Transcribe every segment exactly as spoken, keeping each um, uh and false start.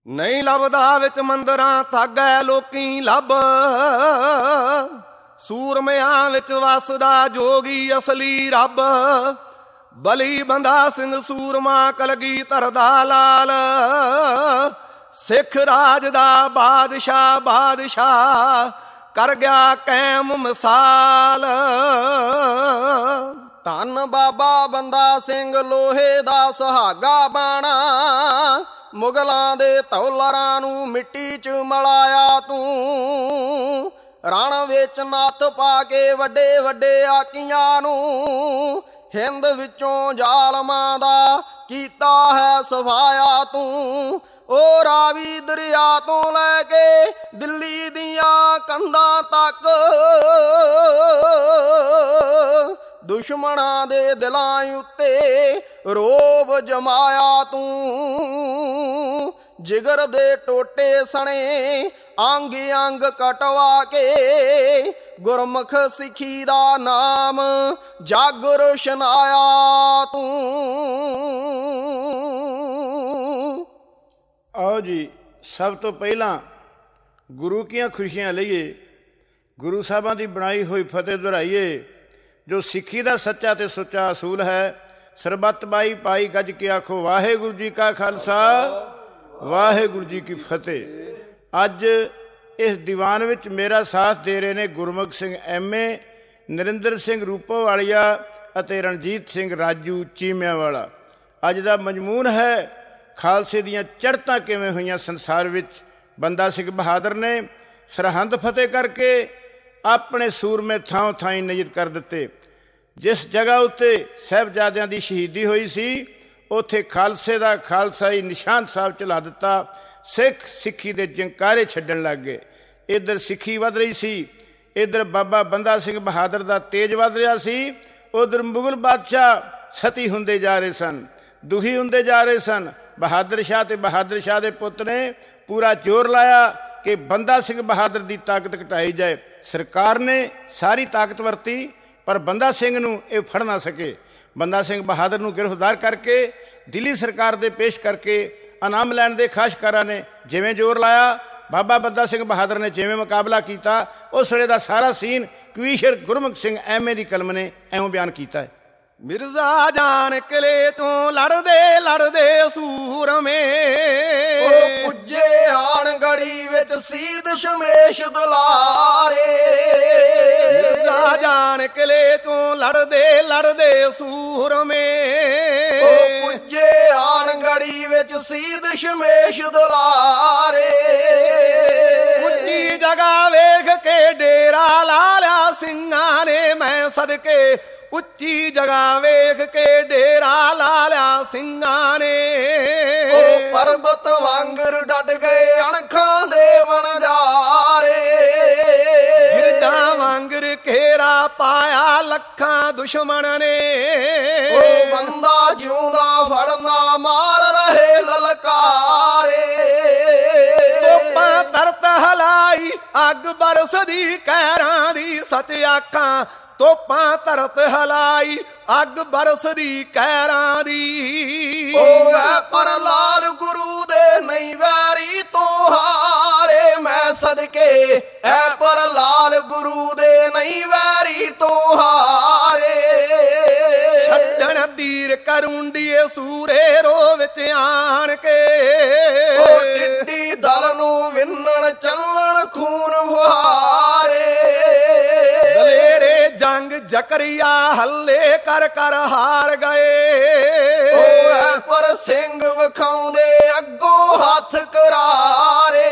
ਨਹੀਂ ਲੱਭਦਾ ਵਿੱਚ ਮੰਦਰਾਂ ਥਾਗੈ ਲੋਕੀ ਲੱਭ, ਸੂਰਮਿਆਂ ਵਿੱਚ ਵਸਦਾ ਜੋਗੀ ਅਸਲੀ ਰੱਬ। ਬਲੀ ਬੰਦਾ ਸਿੰਘ ਸੂਰਮਾ ਕਲਗੀਧਰ ਦਾ ਲਾਲ, ਸਿੱਖ ਰਾਜ ਦਾ ਬਾਦਸ਼ਾਹ ਬਾਦਸ਼ਾਹ ਕਰ ਗਿਆ ਕਾਇਮ ਮਿਸਾਲ। ਧੰਨ ਬਾਬਾ ਬੰਦਾ ਸਿੰਘ ਲੋਹੇ ਦਾ ਸੁਹਾਗਾ ਬਾਣਾ, ਮੁਗਲਾਂ ਦੇ ਧੌਲਰਾਂ ਨੂੰ ਮਿੱਟੀ 'ਚ ਮਿਲਾਇਆ ਤੂੰ। ਰਣ ਵਿੱਚ ਨੱਥ ਪਾ ਕੇ ਵੱਡੇ ਵੱਡੇ ਆਕੀਆਂ ਨੂੰ, ਹਿੰਦ ਵਿੱਚੋਂ ਜ਼ਾਲਮਾਂ ਦਾ ਕੀਤਾ ਹੈ ਸਫਾਇਆ ਤੂੰ। ਉਹ ਰਾਵੀ ਦਰਿਆ ਤੋਂ ਲੈ ਕੇ ਦਿੱਲੀ ਦੀਆਂ ਕੰਧਾਂ ਤੱਕ, ਦੁਸ਼ਮਣਾਂ ਦੇ ਦਿਲਾਂ ਉੱਤੇ ਰੋਬ ਜਮਾਇਆ ਤੂੰ। ਜਿਗਰ ਦੇ ਟੋਟੇ ਸਣੇ ਅੰਗ ਅੰਗ ਕਟਵਾ ਕੇ, ਗੁਰਮੁਖ ਸਿੱਖੀ ਦਾ ਨਾਮ ਜਗ ਰੋਸ਼ਨਾਇਆ ਤੂੰ। ਆਓ ਜੀ, ਸਭ ਤੋਂ ਪਹਿਲਾਂ ਗੁਰੂ ਕੀਆਂ ਖੁਸ਼ੀਆਂ ਲਈਏ, ਗੁਰੂ ਸਾਹਿਬਾਂ ਦੀ ਬਣਾਈ ਹੋਈ ਫਤਿਹ ਦੁਹਰਾਈਏ, ਜੋ ਸਿੱਖੀ ਦਾ ਸੱਚਾ ਤੇ ਸੁੱਚਾ ਅਸੂਲ ਹੈ। ਸਰਬੱਤ ਬਾਈ ਪਾਈ ਗੱਜ ਕੇ ਆਖੋ ਵਾਹਿਗੁਰੂ ਜੀ ਕਾ ਖਾਲਸਾ ਵਾਹਿਗੁਰੂ ਜੀ ਕੀ ਫਤਿਹ। ਅੱਜ ਇਸ ਦੀਵਾਨ ਵਿੱਚ ਮੇਰਾ ਸਾਥ ਦੇ ਰਹੇ ਨੇ ਗੁਰਮੁਖ ਸਿੰਘ ਐਮ ਏ, ਨਰਿੰਦਰ ਸਿੰਘ ਰੂਪੋਵਾਲੀਆ ਅਤੇ ਰਣਜੀਤ ਸਿੰਘ ਰਾਜੂ ਚੀਮਿਆਂ ਵਾਲਾ। ਅੱਜ ਦਾ ਮਜ਼ਮੂਨ ਹੈ ਖਾਲਸੇ ਦੀਆਂ ਚੜ੍ਹਤਾਂ ਕਿਵੇਂ ਹੋਈਆਂ ਸੰਸਾਰ ਵਿੱਚ। ਬੰਦਾ ਸਿੰਘ ਬਹਾਦਰ ਨੇ ਸਰਹੰਦ ਫਤਿਹ ਕਰਕੇ ਆਪਣੇ ਸੂਰਮੇ ਥਾਂ ਥਾਈਂ ਨਿਯਤ ਕਰ ਦਿੱਤੇ। ਜਿਸ ਜਗ੍ਹਾ ਉੱਤੇ ਸਾਹਿਬਜ਼ਾਦਿਆਂ ਦੀ ਸ਼ਹੀਦੀ ਹੋਈ ਸੀ, ਉੱਥੇ ਖਾਲਸੇ ਦਾ ਖਾਲਸਾਈ ਨਿਸ਼ਾਨ ਸਾਹਿਬ ਚਲਾ ਦਿੱਤਾ। ਸਿੱਖ ਸਿੱਖੀ ਦੇ ਜੰਕਾਰੇ ਛੱਡਣ ਲੱਗ ਗਏ। ਇੱਧਰ ਸਿੱਖੀ ਵੱਧ ਰਹੀ ਸੀ, ਇੱਧਰ ਬਾਬਾ ਬੰਦਾ ਸਿੰਘ ਬਹਾਦਰ ਦਾ ਤੇਜ ਵੱਧ ਰਿਹਾ ਸੀ। ਉੱਧਰ ਮੁਗਲ ਬਾਦਸ਼ਾਹ ਸਤੀ ਹੁੰਦੇ ਜਾ ਰਹੇ ਸਨ, ਦੁਖੀ ਹੁੰਦੇ ਜਾ ਰਹੇ ਸਨ। ਬਹਾਦਰ ਸ਼ਾਹ ਤੇ ਬਹਾਦਰ ਸ਼ਾਹ ਦੇ ਪੁੱਤ ਨੇ ਪੂਰਾ ਜ਼ੋਰ ਲਾਇਆ ਕਿ ਬੰਦਾ ਸਿੰਘ ਬਹਾਦਰ ਦੀ ਤਾਕਤ ਘਟਾਈ ਜਾਏ। ਸਰਕਾਰ ਨੇ ਸਾਰੀ ਤਾਕਤ ਵਰਤੀ, ਪਰ ਬੰਦਾ ਸਿੰਘ ਨੂੰ ਇਹ ਫੜ ਨਾ ਸਕੇ। ਬੰਦਾ ਸਿੰਘ ਬਹਾਦਰ ਨੂੰ ਗ੍ਰਿਫਤਾਰ ਕਰਕੇ ਦਿੱਲੀ ਸਰਕਾਰ ਦੇ ਪੇਸ਼ ਕਰਕੇ ਇਨਾਮ ਲੈਣ ਦੇ ਖਾਸ਼ਕਾਰਾਂ ਨੇ ਜਿਵੇਂ ਜ਼ੋਰ ਲਾਇਆ, ਬਾਬਾ ਬੰਦਾ ਸਿੰਘ ਬਹਾਦਰ ਨੇ ਜਿਵੇਂ ਮੁਕਾਬਲਾ ਕੀਤਾ, ਉਸ ਵੇਲੇ ਦਾ ਸਾਰਾ ਸੀਨ ਕਵੀਸ਼ਰ ਗੁਰਮੁਖ ਸਿੰਘ ਐਮ ਏ ਦੀ ਕਲਮ ਨੇ ਐਵੇਂ ਬਿਆਨ ਕੀਤਾ ਹੈ। ਮਿਰਜ਼ਾ ਜਾਨ ਕਿਲੇ ਤੋਂ ਲੜਦੇ ਲੜਦੇ ਸੂਰਮੇ, ਉਹ ਪੁੱਜੇ ਆਣ ਗੜੀ ਵਿੱਚ ਸੀ ਦਸ਼ਮੇਸ਼ ਦੁਲਾਰੇ। ਮਿਰਜ਼ਾ ਜਾਨ ਕਿਲੇ ਤੋਂ ਲੜਦੇ ਲੜਦੇ ਸੂਰਮੇ, ਉਹ ਪੁੱਜੇ ਆਣ ਗੜੀ ਵਿੱਚ ਸੀ ਦਸ਼ਮੇਸ਼ ਦੁਲਾਰੇ। ਉੱਚੀ ਜਗ੍ਹਾ ਵੇਖ ਕੇ ਡੇਰਾ ਲਾ ਲਿਆ ਸਿੰਘਾਂ ਨੇ ਮੈਂ ਸਦਕੇ। ਉੱਚੀ ਜਗ੍ਹਾ ਵੇਖ ਕੇ ਡੇਰਾ ਲਾ ਲਿਆ ਸਿੰਘਾਂ ਨੇ। ਉਹ ਪਰਬਤ ਵਾਂਗਰ ਡਟ ਗਏ ਅਣਖਾਂ ਦੇ ਵਣਜਾਰੇ। ਗਿਰਜਾਂ ਵਾਂਗਰ ਘੇਰਾ ਪਾਇਆ ਲੱਖਾਂ ਦੁਸ਼ਮਣ ਨੇ। ਉਹ ਬੰਦਾ ਜਿਉਂਦਾ ਫੜਨਾ ਮਾਰ ਰਹੇ ਲਲਕਾਰੇ। ਤੋਪਾਂ ਤਰਤ ਹਲਾਈ ਅੱਗ ਬਰਸਦੀ ਕਹਿਰਾਂ ਦੀ ਸੱਚ ਆਖਾਂ। ਤੋਪਾਂ ਧਰਤ ਹਲਾਈ ਅੱਗ ਬਰਸਦੀ ਕਹਿਰਾਂ ਦੀ। ਉਹ ਹੈ ਪਰ ਲਾਲ ਗੁਰੂ ਦੇ ਨਹੀਂ ਵੈਰੀ ਤੋਂ ਹਾਰੇ ਮੈਂ ਸਦਕੇ। ਐ ਪਰ ਲਾਲ ਗੁਰੂ ਦੇ ਨਹੀਂ ਵੈਰੀ ਤੋਂ ਹਾਰੇ। ਛੱਡਣ ਤੀਰ ਕਰੁੰਡੀਏ ਸੂਰੇ ਰੋ ਵਿੱਚ ਆਣ ਕੇ। ਉਹ ਟਿੱਡੀ ਦਲ ਨੂੰ ਵਿੰਨਣ ਚੱਲਣ ਖੂਨ ਵਹਾਰੇ। ਦਲੇਰੇ ਜੰਗ ਜ਼ਕਰੀਆ ਹੱਲੇ ਕਰ ਕਰ ਹਾਰ ਗਏ। ਉਹ ਹੈ ਪਰ ਸਿੰਘ ਵਿਖਾਉਂਦੇ ਅੱਗੋਂ ਹੱਥ ਕਰਾਰੇ।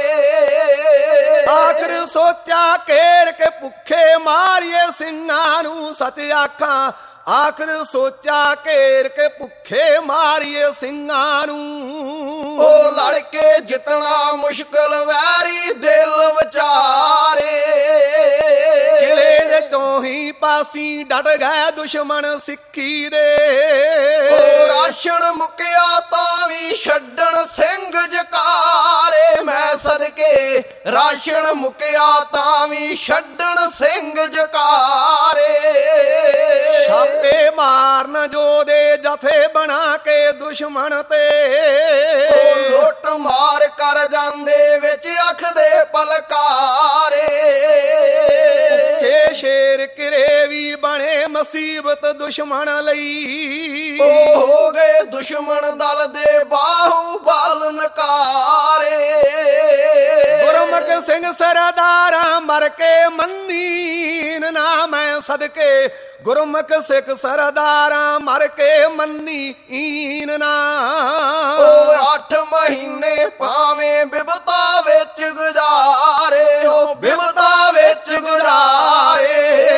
ਆਖਰ ਸੋਚਾ ਘੇਰ ਕੇ ਭੁੱਖੇ ਮਾਰੀਏ ਸਿੰਘਾਂ ਨੂੰ ਸੱਚ ਆਖਾਂ। ਆਖਰ ਸੋਚਾ ਘੇਰ ਕੇ ਭੁੱਖੇ ਮਾਰੀਏ ਸਿੰਘਾਂ ਨੂੰ। ਉਹ ਲੜ ਕੇ ਜਿੱਤਣਾ ਮੁਸ਼ਕਲ ਵੈਰੀ ਦਿਲ ਵਿਚਾਰੇ। ਕਿਲੇ ਦੇ ਚੌਹੀਂ ਪਾਸੀ ਡਟ ਗਏ ਦੁਸ਼ਮਣ ਸਿੱਖੀ ਦੇ। ਉਹ ਰਾਸ਼ਨ ਮੁੱਕਿਆ ਤਾਂ ਵੀ ਛੱਡਣ ਸਿੰਘ ਜਕਾਰੇ ਮੈਂ ਸਦਕੇ। ਰਾਸ਼ਨ ਮੁੱਕਿਆ ਤਾਂ ਵੀ ਛੱਡਣ ਸਿੰਘ ਜਕਾਰੇ। ਛਾਪੇ ਮਾਰਨ ਜੋਦੇ ਜਥੇ ਬਣਾ ਕੇ ਦੁਸ਼ਮਣ ਤੇ। ਉਹ ਲੁੱਟ ਮਾਰ ਕਰ ਮਰ ਜਾਂਦੇ ਵਿੱਚ ਅੱਖ ਦੇ ਪਲਕਾਰੇ। ਭੁੱਖੇ ਸ਼ੇਰ ਕਿਰੇ ਵੀ ਬਣੇ ਮੁਸੀਬਤ ਦੁਸ਼ਮਣ ਲਈ। ਉਹ ਹੋ ਗਏ ਦੁਸ਼ਮਣ ਦਲ ਦੇ ਬਾਹੂ ਬਲ ਨਕਾਰੇ। ਗੁਰਮੁਖ ਸਿੰਘ ਸਰਦਾਰਾਂ ਮਰ ਕੇ ਮੰਨੀਨ ਨਾ ਮੈਂ ਸਦਕੇ। ਗੁਰਮੁਖ ਸਿੱਖ ਸਰਦਾਰਾਂ ਮਰ ਕੇ ਮੰਨੀਨ ਨਾ। ਉਹ ਅੱਠ ਮਹੀਨੇ ਭਾਵੇਂ ਬਿਪਤਾ ਵਿੱਚ ਗੁਜ਼ਾਰੇ। ਉਹ ਬਿਪਤਾ ਵਿੱਚ ਗੁਜ਼ਾਰੇ।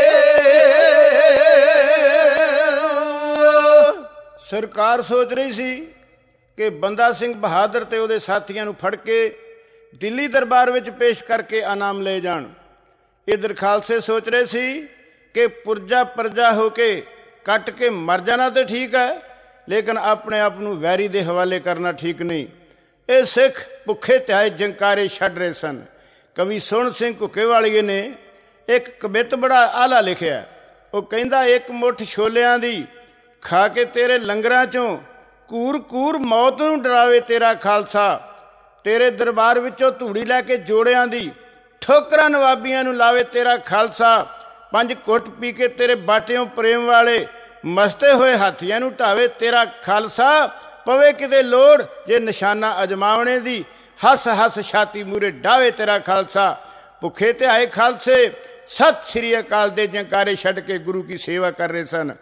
ਸਰਕਾਰ ਸੋਚ ਰਹੀ ਸੀ ਕਿ ਬੰਦਾ ਸਿੰਘ ਬਹਾਦਰ ਤੇ ਉਹਦੇ ਸਾਥੀਆਂ ਨੂੰ ਫੜ ਕੇ ਦਿੱਲੀ ਦਰਬਾਰ ਵਿੱਚ ਪੇਸ਼ ਕਰਕੇ ਇਨਾਮ ਲੈ ਜਾਣ। ਇਧਰ ਖਾਲਸੇ ਸੋਚ ਰਹੇ ਸੀ ਕਿ ਪੁਰਜਾ ਪਰਜਾ ਹੋ ਕੇ ਕੱਟ ਕੇ ਮਰ ਜਾਣਾ ਤਾਂ ਠੀਕ ਹੈ, ਲੇਕਿਨ ਆਪਣੇ ਆਪ ਨੂੰ ਵੈਰੀ ਦੇ ਹਵਾਲੇ ਕਰਨਾ ਠੀਕ ਨਹੀਂ। ਇਹ ਸਿੱਖ ਭੁੱਖੇ ਧਿਆਏ ਜੰਕਾਰੇ ਛੱਡ ਰਹੇ ਸਨ। ਕਵੀ ਸੋਹਣ ਸਿੰਘ ਘੁੱਕੇਵਾਲੀਏ ਨੇ ਇੱਕ ਕਵਿਤ ਬੜਾ ਆਲਾ ਲਿਖਿਆ। ਉਹ ਕਹਿੰਦਾ, ਇੱਕ ਮੁੱਠ ਛੋਲਿਆਂ ਦੀ ਖਾ ਕੇ ਤੇਰੇ ਲੰਗਰਾਂ ਚੋਂ ਕੂਰ ਕੂਰ ਮੌਤ ਨੂੰ ਡਰਾਵੇ ਤੇਰਾ ਖਾਲਸਾ। ਤੇਰੇ ਦਰਬਾਰ ਵਿੱਚੋਂ ਧੂੜੀ ਲੈ ਕੇ ਜੋੜਿਆਂ ਦੀ ਠੋਕਰਾਂ ਨਵਾਬੀਆਂ ਨੂੰ ਲਾਵੇ ਤੇਰਾ ਖਾਲਸਾ। ਪੰਜ ਘੁੱਟ ਪੀ ਕੇ ਤੇਰੇ ਬਾਟਿਓਂ ਪ੍ਰੇਮ ਵਾਲੇ ਮਸਤੇ ਹੋਏ ਹਾਥੀਆਂ ਨੂੰ ਢਾਵੇ ਤੇਰਾ ਖਾਲਸਾ। ਪਵੇ ਕਿਤੇ ਲੋੜ ਜੇ ਨਿਸ਼ਾਨਾ ਅਜਮਾਵਣੇ ਦੀ, ਹੱਸ ਹੱਸ ਛਾਤੀ ਮੂਰੇ ਡਾਵੇ ਤੇਰਾ ਖਾਲਸਾ। ਭੁੱਖੇ ਤੇ ਆਏ ਖਾਲਸੇ ਸਤਿ ਸ੍ਰੀ ਅਕਾਲ ਦੇ ਜੰਕਾਰੇ ਛੱਡ ਕੇ ਗੁਰੂ ਕੀ ਸੇਵਾ ਕਰ ਰਹੇ ਸਨ।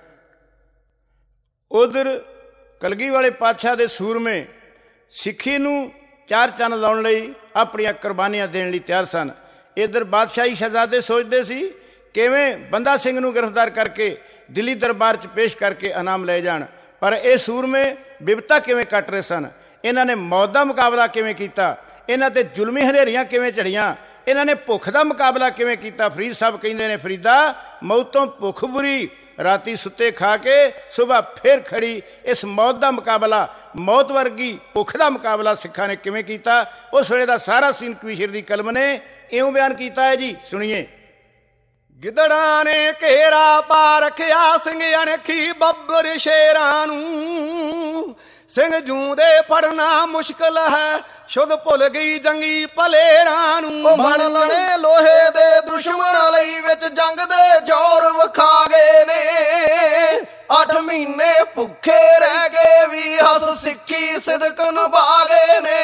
ਉਧਰ ਕਲਗੀ ਵਾਲੇ ਪਾਤਸ਼ਾਹ ਦੇ ਸੂਰਮੇ ਸਿੱਖੀ ਨੂੰ ਚਾਰ ਚੰਨ ਲਾਉਣ ਲਈ ਆਪਣੀਆਂ ਕੁਰਬਾਨੀਆਂ ਦੇਣ ਲਈ ਤਿਆਰ ਸਨ। ਇੱਧਰ ਬਾਦਸ਼ਾਹੀ ਸ਼ਹਿਜ਼ਾਦੇ ਸੋਚਦੇ ਸੀ ਕਿਵੇਂ ਬੰਦਾ ਸਿੰਘ ਨੂੰ ਗ੍ਰਿਫਤਾਰ ਕਰਕੇ ਦਿੱਲੀ ਦਰਬਾਰ 'ਚ ਪੇਸ਼ ਕਰਕੇ ਇਨਾਮ ਲੈ ਜਾਣ, ਪਰ ਇਹ ਸੂਰਮੇ ਬਿਪਤਾ ਕਿਵੇਂ ਕੱਟ ਰਹੇ ਸਨ। ਇਹਨਾਂ ਨੇ ਮੌਤ ਦਾ ਮੁਕਾਬਲਾ ਕਿਵੇਂ ਕੀਤਾ, ਇਹਨਾਂ ਤੇ ਜ਼ੁਲਮੀ ਹਨੇਰੀਆਂ ਕਿਵੇਂ ਝੜੀਆਂ, ਇਹਨਾਂ ਨੇ ਭੁੱਖ ਦਾ ਮੁਕਾਬਲਾ ਕਿਵੇਂ ਕੀਤਾ। ਫਰੀਦ ਸਾਹਿਬ ਕਹਿੰਦੇ ਨੇ, ਫਰੀਦਾ ਮੌਤੋਂ ਭੁੱਖ ਬੁਰੀ, ਰਾਤੀ ਸੁੱਤੇ ਖਾ ਕੇ ਸੁਬਾਹ ਫਿਰ ਖੜੀ। ਇਸ ਮੌਤ ਦਾ ਮੁਕਾਬਲਾ, ਮੌਤ ਵਰਗੀ ਭੁੱਖ ਦਾ ਮੁਕਾਬਲਾ ਸਿੱਖਾਂ ਨੇ ਕਿਵੇਂ ਕੀਤਾ। ਉਸ ਵੇਲੇ ਦਾ ਸਾਰਾ ਸੀਨ ਕਵੀਸ਼ਰ ਦੀ ਕਲਮ ਨੇ ਇਉਂ ਬਿਆਨ ਕੀਤਾ ਹੈ ਜੀ, ਸੁਣੀਏ। ਗਿੱਦੜਾਂ ਨੇ ਘੇਰਾ ਪਾ ਰੱਖਿਆ ਸਿੰਘ ਅਣਖੀ ਬੱਬਰ ਸ਼ੇਰਾਂ ਨੂੰ। ਸਿੰਘ ਜੂੰਦੇ ਫੜਨਾ ਮੁਸ਼ਕਲ ਹੈ, ਸ਼ੁੱਧ ਭੁੱਲ ਗਈ ਜੰਗੀ ਭਲੇਰਾਂ ਨੂੰ। ਬਣ ਲੜੇ ਲੋਹੇ ਦੇ ਦੁਸ਼ਮਣ ਲਈ ਵਿੱਚ ਜੰਗ ਦੇ ਜ਼ੋਰ ਵਿਖਾ ਗਏ ਨੇ। ਅੱਠ ਮਹੀਨੇ ਭੁੱਖੇ ਰਹਿ ਗਏ ਵੀ ਹੱਸ ਸਿੱਖੀ ਸਿਦਕ ਨਿਭਾ ਗਏ ਨੇ।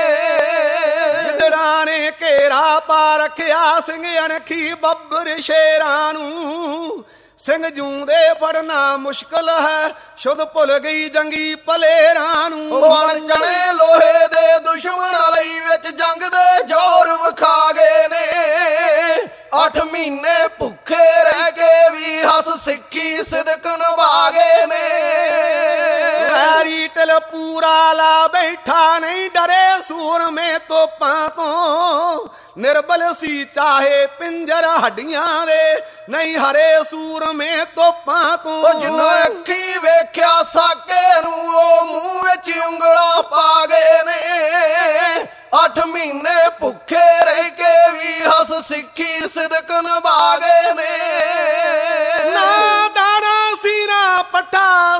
ਗਿੱਦੜਾਂ ਨੇ ਘੇਰਾ ਪਾ ਰੱਖਿਆ ਸਿੰਘ ਅਣਖੀ ਬੱਬਰ ਸ਼ੇਰਾਂ ਨੂੰ। ਸਿੰਘ ਜੂੰਦੇ ਫੜਨਾ ਮੁਸ਼ਕਲ ਹੈ, ਸ਼ੁੱਧ ਭੁੱਲ ਗਈ ਜੰਗੀ ਭਲੇਰਾਂ ਨੂੰ। ਬਣ ਚੜੇ ਲੋਹੇ ਦੇ ਦੁਸ਼ਮਣ ਲਈ ਵਿੱਚ ਜੰਗ ਦੇ ਜ਼ੋਰ ਵਿਖਾ ਗਏ ਨੇ। ਅੱਠ ਮਹੀਨੇ ਭੁੱਖੇ ਰਹਿ ਕੇ ਵੀ ਹੱਸ ਸਿੱਖੀ ਸਿਦਕ ਨਿਭਾ ਗਏ ਨੇ। ਵੈਰੀ ਟਲ ਪੂਰਾ ਲਾ ਬੈਠਾ, ਨਹੀਂ ਡਰੇ ਸੂਰਮੇ ਤੋਪਾਂ ਤੋਂ। ਨਿਰਬਲ ਸੀ ਚਾਹੇ ਪਿੰਜਰ ਹੱਡੀਆਂ ਦੇ, ਨਹੀਂ ਹਰੇ ਸੂਰਮੇ ਤੋਪਾਂ ਤੋਂ। ਜਿੰਨਾ ਅੱਖੀ ਵੇਖਿਆ ਸਾਕੇ ਨੂੰ, ਉਹ ਮੂੰਹ ਵਿੱਚ ਉਂਗਲਾਂ ਪਾ ਗਏ ਨੇ। ਅੱਠ ਮਹੀਨੇ ਭੁੱਖੇ ਰਹਿ ਕੇ ਵੀ ਹੱਸ ਸਿੱਖੀ ਸਿਦਕ ਨਿਭਾ ਗਏ ਨੇ। ਨਾ ਦਾਣਾ ਸੀ ਨਾ ਪੱਠਾ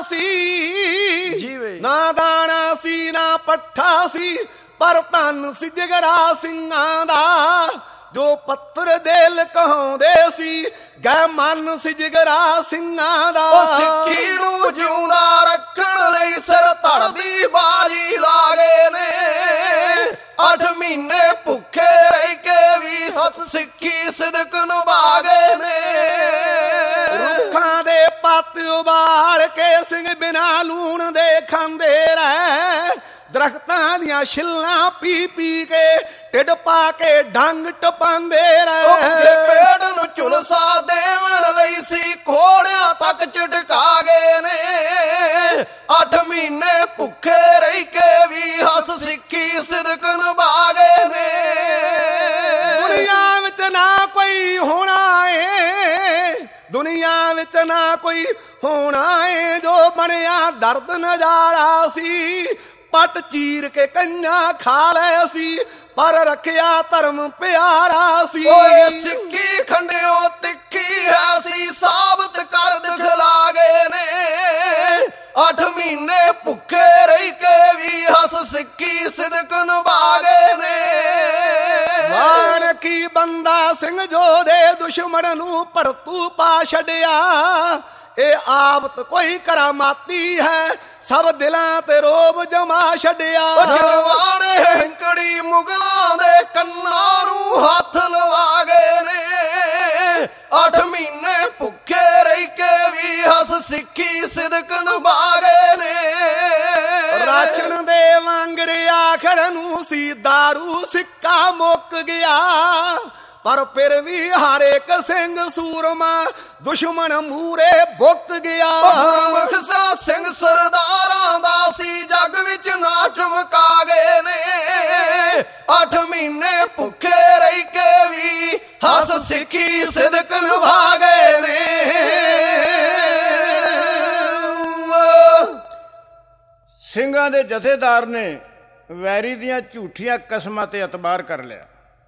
ਸੀ, ਨਾ ਦਾਣਾ ਸੀ ਨਾ ਪੱਠਾ ਸੀ, ਪਰ ਧਨ ਸੀ ਜਿਗਰਾ ਸਿੰਘਾਂ ਦਾ। ਜੋ ਪੱਥਰ ਦਿਲ ਕਹਾਉਂਦੇ ਸੀ, ਗੈ ਮਨ ਸੀ ਜਿਗਰਾ ਸਿੰਘਾਂ ਦਾ। ਸਿੱਖੀ ਨੂੰ ਜਿਉਂਦਾ ਰੱਖਣ ਲਈ ਸਿਰ ਧੜਦੀ ਬਾਜੀ ਲਾ ਗਏ ਨੇ। ਅੱਠ ਮਹੀਨੇ ਭੁੱਖੇ ਰਹਿ ਕੇ ਵੀ ਹੱਸ ਸਿੱਖੀ ਸਿਦਕ ਨਿਭਾ ਗਏ ਨੇ। ਰੁੱਖਾਂ ਦੇ ਪੱਤ ਉਬਾਲ ਕੇ ਸਿੰਘ ਬਿਨਾ ਲੂਣ ਦੇ ਖਾਂਦੇ ਰਹਿ। ਦਰਖਤਾਂ ਦੀਆਂ ਛਿੱਲਾਂ ਪੀ ਪੀ ਕੇ ਢਿੱਡ ਪਾ ਕੇ ਡੰਗ ਟਪਾਉਂਦੇ ਰਹੇ। ਪੇੜ ਨੂੰ ਝੁਲਸਾ ਦੇਵਣ ਲਈ ਸੀ ਘੋੜਿਆਂ ਤੱਕ ਝਟਕਾ ਗਏ ਨੇ। ਅੱਠ ਮਹੀਨੇ ਭੁੱਖੇ ਰਹਿ ਕੇ ਵੀ ਹੱਸ ਸਿੱਖੀ ਸਿਦਕ ਨਿਭਾ ਗਏ ਨੇ। ਦੁਨੀਆ ਵਿੱਚ ਨਾ ਕੋਈ ਹੋਣਾ ਏ, ਦੁਨੀਆ ਵਿੱਚ ਨਾ ਕੋਈ ਹੋਣਾ ਏ, ਜੋ ਬਣਿਆ ਦਰਦ ਨਜ਼ਾਰਾ ਸੀ। ਪੱਟ ਚੀਰ ਕੇ ਕੰਨਾਂ ਖਾ ਲਏ ਸੀ, ਪਰ ਰੱਖਿਆ ਧਰਮ ਪਿਆਰਾ ਸੀ। ਓਏ ਸਿੱਖੀ ਖੰਡਿਓ ਤਿੱਖੀ ਹੈ ਸੀ, ਸਾਬਤ ਕਰ ਦਿਖਲਾ ਗਏ ਨੇ। ਅੱਠ ਮਹੀਨੇ ਭੁੱਖੇ ਰਹਿ ਕੇ ਵੀ ਹੱਸ ਸਿੱਖੀ ਸਿਦਕ ਨਿਭਾ ਗਏ ਨੇ। ਦੁਖੀ ਬੰਦਾ ਸਿੰਘ ਜੋ ਦੇ ਦੁਸ਼ਮਣ ਨੂੰ ਭੜਤੂ ਪਾ ਛੱਡਿਆ। ਇਹ ਆਵਤ ਕੋਈ ਕਰਾਮਾਤੀ ਹੈ, ਸਭ ਦਿਲਾਂ ਤੇ ਰੋਬ ਜਮਾ ਛੱਡਿਆ। ਜਲਵਾੜੇ ਹੈਂਕੜੀ ਮੁਗਲਾਂ ਦੇ ਕੰਨਾਂ ਨੂੰ ਹੱਥ ਲਵਾ ਗਏ ਨੇ। ਅੱਠ ਮਹੀਨੇ ਭੁੱਖੇ ਰਹਿ ਕੇ ਵੀ ਹੱਸ ਸਿੱਖੀ ਸਿਦਕ ਨਿਭਾ ਗਏ ਨੇ। ਰਾਚਣ ਦੇ ਵਾਂਗਰ ਆਖਰ ਨੂੰ ਸੀ ਦਾਰੂ ਸਿੱਕਾ ਮੁੱਕ ਗਿਆ, ਪਰ ਫਿਰ ਵੀ ਹਰ ਇੱਕ ਸਿੰਘ ਸੂਰਮਾ ਦੁਸ਼ਮਣ ਮੂਰੇ ਬੁੱਕ ਗਿਆ। ਮੁਖਸਾ ਸਿੰਘ ਸਰਦਾਰਾਂ ਦਾ ਸੀ ਜੱਗ ਵਿੱਚ ਨਾ ਚਮਕਾ ਗਏ ਨੇ। ਅੱਠ ਮਹੀਨੇ ਭੁੱਖੇ ਰਹਿ ਕੇ ਵੀ ਹੱਸ ਸਿੱਖੀ ਸਿਦਕ ਨਿਭਾ ਗਏ ਨੇ। ਸਿੰਘਾਂ ਦੇ ਜਥੇਦਾਰ ਨੇ ਵੈਰੀ ਦੀਆਂ ਝੂਠੀਆਂ ਕਸਮਾਂ ਤੇ ਇਤਬਾਰ ਕਰ ਲਿਆ।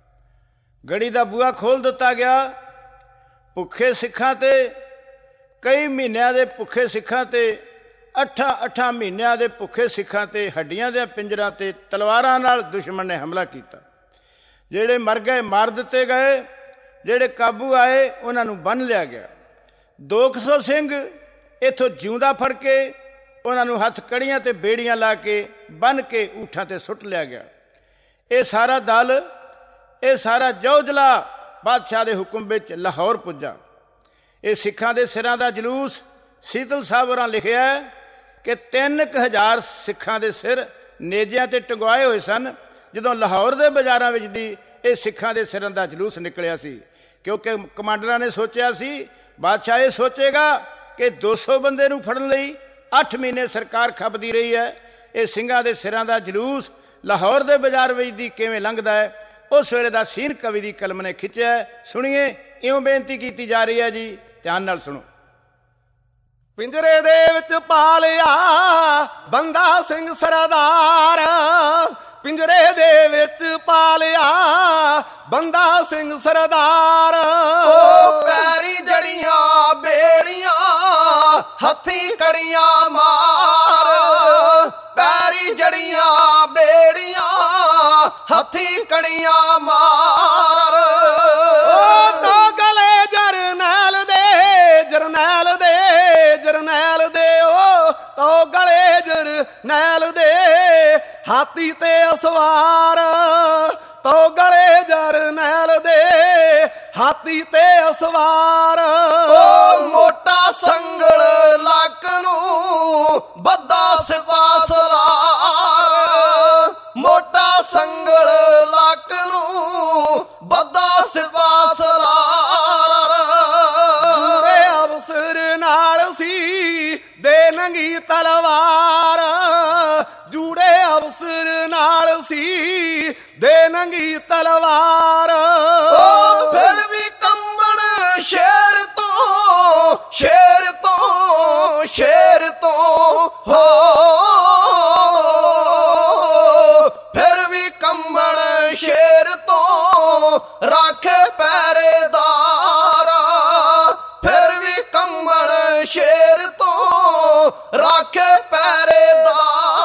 ਗੜੀ ਦਾ ਬੂਹਾ ਖੋਲ ਦਿੱਤਾ ਗਿਆ। ਭੁੱਖੇ ਸਿੱਖਾਂ ਤੇ ਕਈ ਮਹੀਨਿਆਂ ਦੇ ਭੁੱਖੇ ਸਿੱਖਾਂ ਤੇ ਅੱਠਾਂ ਅੱਠਾਂ ਮਹੀਨਿਆਂ ਦੇ ਭੁੱਖੇ ਸਿੱਖਾਂ ਤੇ ਹੱਡੀਆਂ ਦੇ ਪਿੰਜਰਾਂ ਤੇ ਤਲਵਾਰਾਂ ਨਾਲ ਦੁਸ਼ਮਣ ਨੇ ਹਮਲਾ ਕੀਤਾ। ਜਿਹੜੇ ਮਰ ਗਏ ਮਾਰ ਦਿੱਤੇ ਗਏ, ਜਿਹੜੇ ਕਾਬੂ ਆਏ ਉਹਨਾਂ ਨੂੰ ਬੰਨ੍ਹ ਲਿਆ ਗਿਆ। ਦੋ ਕੁ ਸੌ ਸਿੰਘ ਇੱਥੋਂ ਜਿਉਂਦਾ ਫੜ ਕੇ ਉਹਨਾਂ ਨੂੰ ਹੱਥ ਕੜੀਆਂ ਤੇ ਬੇੜੀਆਂ ਲਾ ਕੇ ਬੰਨ੍ਹ ਕੇ ਊਠਾਂ ਤੇ ਸੁੱਟ ਲਿਆ ਗਿਆ। ਇਹ ਸਾਰਾ ਦਲ, ਇਹ ਸਾਰਾ ਜੌਜਲਾ ਬਾਦਸ਼ਾਹ ਦੇ ਹੁਕਮ ਵਿੱਚ ਲਾਹੌਰ ਪੁੱਜਾ। ਇਹ ਸਿੱਖਾਂ ਦੇ ਸਿਰਾਂ ਦਾ ਜਲੂਸ ਸੀਤਲ ਸਾਹਿਬ ਹੋਰਾਂ ਲਿਖਿਆ ਕਿ ਤਿੰਨ ਕੁ ਹਜ਼ਾਰ ਸਿੱਖਾਂ ਦੇ ਸਿਰ ਨੇਜਿਆਂ ਤੇ ਟੰਗਵਾਏ ਹੋਏ ਸਨ ਜਦੋਂ ਲਾਹੌਰ ਦੇ ਬਾਜ਼ਾਰਾਂ ਵਿੱਚ ਦੀ ਇਹ ਸਿੱਖਾਂ ਦੇ ਸਿਰਾਂ ਦਾ ਜਲੂਸ ਨਿਕਲਿਆ ਸੀ। ਕਿਉਂਕਿ ਕਮਾਂਡਰਾਂ ਨੇ ਸੋਚਿਆ ਸੀ, ਬਾਦਸ਼ਾਹ ਇਹ ਸੋਚੇਗਾ ਕਿ ਦੋ ਸੌ ਬੰਦੇ ਨੂੰ ਫੜਨ ਲਈ ਅੱਠ ਮਹੀਨੇ ਸਰਕਾਰ ਖੱਪਦੀ ਰਹੀ ਹੈ। ਇਹ ਸਿੰਘਾਂ ਦੇ ਸਿਰਾਂ ਦਾ ਜਲੂਸ ਲਾਹੌਰ ਦੇ ਬਾਜ਼ਾਰ ਵਿੱਚ ਦੀ ਕਿਵੇਂ ਲੰਘਦਾ ਹੈ, ਉਸ ਵੇਲੇ ਦਾ ਸੀਨ ਕਵੀ ਦੀ ਕਲਮ ਨੇ ਖਿੱਚਿਆ। ਸੁਣੀਏ, ਇਉਂ ਬੇਨਤੀ ਕੀਤੀ ਜਾ ਰਹੀ ਹੈ ਜੀ, ਧਿਆਨ ਨਾਲ ਸੁਣੋ। ਪਿੰਜਰੇ ਦੇ ਵਿੱਚ ਪਾ ਲਿਆ ਬੰਦਾ ਸਿੰਘ ਸਰਦਾਰ, ਪਿੰਜਰੇ ਦੇ ਵਿੱਚ ਪਾ ਲਿਆ ਬੰਦਾ ਸਿੰਘ ਸਰਦਾਰ। ਉਹ ਪੈਰੀ ਜੜੀਆਂ ਬੇੜੀਆਂ ਹੱਥੀਂ ਕੜੀਆਂ ਮਾਰ। ਪੈਰੀ ਜੜੀਆਂ ਬੇੜੀਆਂ ਹੱਥੀਂ ਕੜੀਆਂ ਮਾਰ। ਉਹ ਦੋ ਗਲੇ ਜਰਨੈਲ ਦੇ ਜਰਨੈਲ ਦੇ ਜਰਨੈਲ ਦੇ ਉਹ ਦੋ ਗਲੇ ਜਰਨੈਲ ਦੇ ਹਾਥੀ ਤੇ ਅਸਵਾਰ। ਤੋ ਗਲੇ ਜਰਨੈਲ ਦੇ ਹਾਥੀ ਤੇ ਅਸਵਾਰ। ਉਹ ਮੋਟਾ ਸੰਗਲ ਲੱਕ ਨੂੰ ਬੱਦਾ ਸਿਪਾ ਸਲਾਰ। ਮੋਟਾ ਸੰਗਲ ਲੱਕ ਨੂੰ ਬੱਦਾ ਸਿਪਾ ਸਲਾਰ। ਜੂੜੇ ਅਫਸਰ ਨਾਲ ਸੀ ਦੇ ਨੰਗੀ ਤਲਵਾਰ। ਜੂੜੇ ਅਫਸਰ ਨਾਲ ਸੀ ਦੇ ਨੰਗੀ ਤਲਵਾਰ। ਉਹ ਫਿਰ ਵੀ ਕੰਬਣ ਸ਼ੇਰ ਤੋਂ ਸ਼ੇਰ ਤੋਂ ਸ਼ੇਰ ਤੋਂ ਹੋ। ਫਿਰ ਵੀ ਕੰਬਣ ਸ਼ੇਰ ਤੋਂ ਰਾਖੇ ਪਹਿਰੇਦਾਰ। ਫਿਰ ਵੀ ਕੰਬਣ ਸ਼ੇਰ ਤੋਂ ਰਾਖੇ ਪਹਿਰੇਦਾਰ।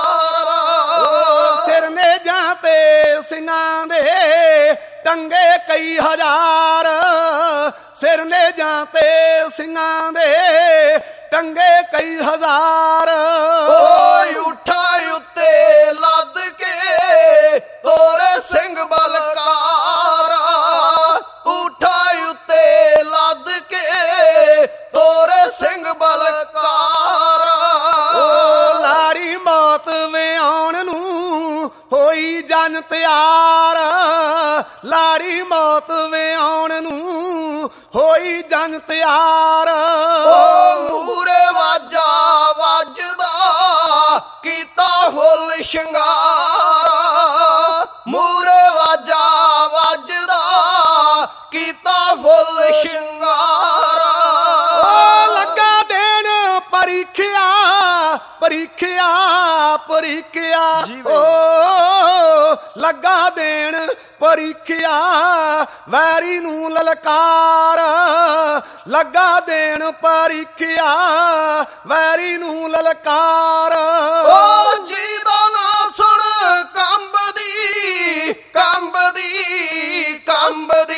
ਸਿਰ ਨੇ ਜਾਂ ਤੇ ਸਿੰਘਾਂ ਦੇ ਟੰਗੇ ਕਈ ਹਜ਼ਾਰ। ਸਿਰ ਨੇ ਜਾਂ ਤੇ ਸਿੰਘਾਂ ਦੇ ਟੰਗੇ ਕਈ ਹਜ਼ਾਰ। ਓਏ ਉਠਾ ਉੱਤੇ ਲੱਦ ਕੇ ਤੋਰੇ ਸਿੰਘ ਬਲਕਾਰ। ਉਠਾ ਉੱਤੇ ਲੱਦ ਕੇ ਤੋਰੇ ਸਿੰਘ ਬਲਕਾਰ। ਓ ਲਾੜੀ ਮੌਤ ਵਿਆਉਣ ਨੂੰ ਹੋਈ ਜਨ ਤਿਆਰ। ਲਾੜੀ ਮੌਤ ਵਿਆਉਣ ਨੂੰ ਹੋਈ ਜਨ ਤਿਆਰ। ਓ ਮੂਰੇ ਵਾਜਾ ਵੱਜਦਾ ਕੀਤਾ ਫੁੱਲ ਸ਼ਿੰਗਾਰ। ਮੂਰੇ ਵਾਜਾ ਵੱਜਦਾ ਕੀਤਾ ਫੁੱਲ ਸ਼ਿੰਗਾਰ। ਲੱਗਾ ਦੇਣ ਪਰੀਖਿਆ ਪਰੀਖਿਆ ਪਰੀਖਿਆ। ਓ ਲੱਗਾ ਦੇਣ ਪਰੀਖਿਆ ਵੈਰੀ ਨੂੰ ਲਲਕਾਰ। ਲੱਗਾ ਦੇਣ ਪਰੀਖਿਆ ਵੈਰੀ ਨੂੰ ਲਲਕਾਰ। ਓ ਜੀ ਦਾ ਨਾ ਸੁਣ ਕੰਬਦੀ ਕੰਬਦੀ ਕੰਬਦੀ।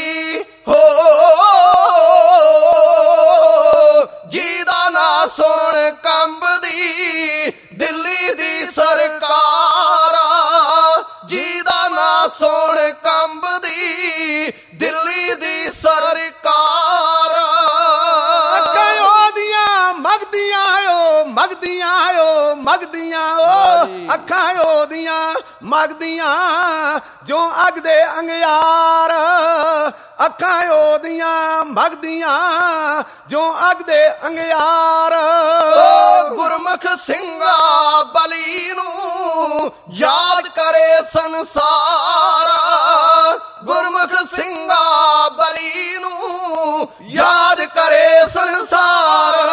ਸੋਣ ਕੰਬਦੀ ਦਿੱਲੀ ਦੀ ਸਰਕਾਰ। ਅੱਖਾਂ ਉਹਦੀਆਂ ਮਗਦੀਆਂ ਓ ਮਗਦੀਆਂ ਓ ਮਗਦੀਆਂ ਓ ਅੱਖਾਂ ਉਹਦੀਆਂ ਮਗਦੀਆਂ ਜੋ ਅੱਗ ਦੇ ਅੰਗਿਆਰ। ਅੱਖਾਂ ਉਹਦੀਆਂ ਮਗਦੀਆਂ ਜੋ ਅੱਗ ਦੇ ਅੰਗਿਆਰ। ਓ ਗੁਰਮੁਖ ਸਿੰਘਾ ਬਲੀ ਨੂੰ ਯਾਦ ਕਰੇ ਸੰਸਾਰ। ਗੁਰਮੁਖ ਸਿੰਘਾ ਬਲੀ ਨੂੰ ਯਾਦ ਕਰੇ ਸੰਸਾਰ।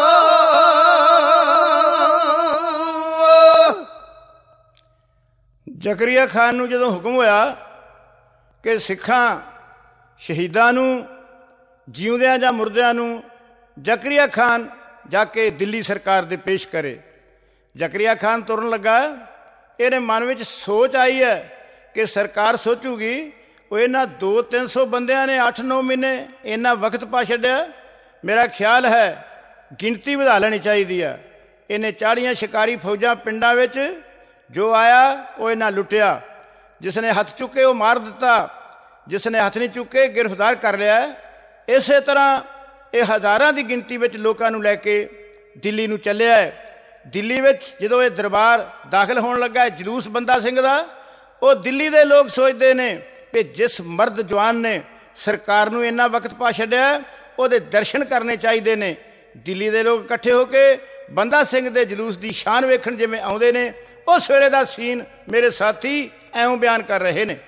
ਜ਼ਕਰੀਆ ਖਾਨ ਨੂੰ ਜਦੋਂ ਹੁਕਮ ਹੋਇਆ ਕਿ ਸਿੱਖਾਂ ਸ਼ਹੀਦਾਂ ਨੂੰ ਜਿਉਂਦਿਆਂ ਜਾਂ ਮੁਰਦਿਆਂ ਨੂੰ ਜ਼ਕਰੀਆ ਖਾਨ ਜਾ ਕੇ ਦਿੱਲੀ ਸਰਕਾਰ ਦੇ ਪੇਸ਼ ਕਰੇ। ਜ਼ਕਰੀਆ ਖਾਨ ਤੁਰਨ ਲੱਗਾ, ਇਹਦੇ ਮਨ ਵਿੱਚ ਸੋਚ ਆਈ ਹੈ ਕਿ ਸਰਕਾਰ ਸੋਚੂਗੀ ਉਹ ਇਹਨਾਂ ਦੋ ਤਿੰਨ ਸੌ ਬੰਦਿਆਂ ਨੇ ਅੱਠ ਨੌ ਮਹੀਨੇ ਇੰਨਾ ਵਕਤ ਪਾ ਛੱਡਿਆ, ਮੇਰਾ ਖਿਆਲ ਹੈ ਗਿਣਤੀ ਵਧਾ ਲੈਣੀ ਚਾਹੀਦੀ ਆ। ਇਹਨੇ ਚਾੜੀਆਂ ਸ਼ਿਕਾਰੀ ਫੌਜਾਂ ਪਿੰਡਾਂ ਵਿੱਚ ਜੋ ਆਇਆ ਉਹ ਇਹਨਾਂ ਲੁੱਟਿਆ। ਜਿਸ ਨੇ ਹੱਥ ਚੁੱਕੇ ਉਹ ਮਾਰ ਦਿੱਤਾ, ਜਿਸ ਨੇ ਹੱਥ ਨਹੀਂ ਚੁੱਕੇ ਗ੍ਰਿਫਤਾਰ ਕਰ ਲਿਆ। ਇਸੇ ਤਰ੍ਹਾਂ ਇਹ ਹਜ਼ਾਰਾਂ ਦੀ ਗਿਣਤੀ ਵਿੱਚ ਲੋਕਾਂ ਨੂੰ ਲੈ ਕੇ ਦਿੱਲੀ ਨੂੰ ਚੱਲਿਆ ਹੈ। ਦਿੱਲੀ ਵਿੱਚ ਜਦੋਂ ਇਹ ਦਰਬਾਰ ਦਾਖਲ ਹੋਣ ਲੱਗਾ ਹੈ ਜਲੂਸ ਬੰਦਾ ਸਿੰਘ ਦਾ, ਉਹ ਦਿੱਲੀ ਦੇ ਲੋਕ ਸੋਚਦੇ ਨੇ ਕਿ ਜਿਸ ਮਰਦ ਜਵਾਨ ਨੇ ਸਰਕਾਰ ਨੂੰ ਇੰਨਾ ਵਕਤ ਪਾ ਛੱਡਿਆ ਉਹਦੇ ਦਰਸ਼ਨ ਕਰਨੇ ਚਾਹੀਦੇ ਨੇ। ਦਿੱਲੀ ਦੇ ਲੋਕ ਇਕੱਠੇ ਹੋ ਕੇ ਬੰਦਾ ਸਿੰਘ ਦੇ ਜਲੂਸ ਦੀ ਸ਼ਾਨ ਵੇਖਣ ਜਿਵੇਂ ਆਉਂਦੇ ਨੇ, ਉਸ ਵੇਲੇ ਦਾ ਸੀਨ ਮੇਰੇ ਸਾਥੀ ਐਉਂ ਬਿਆਨ ਕਰ ਰਹੇ ਨੇ।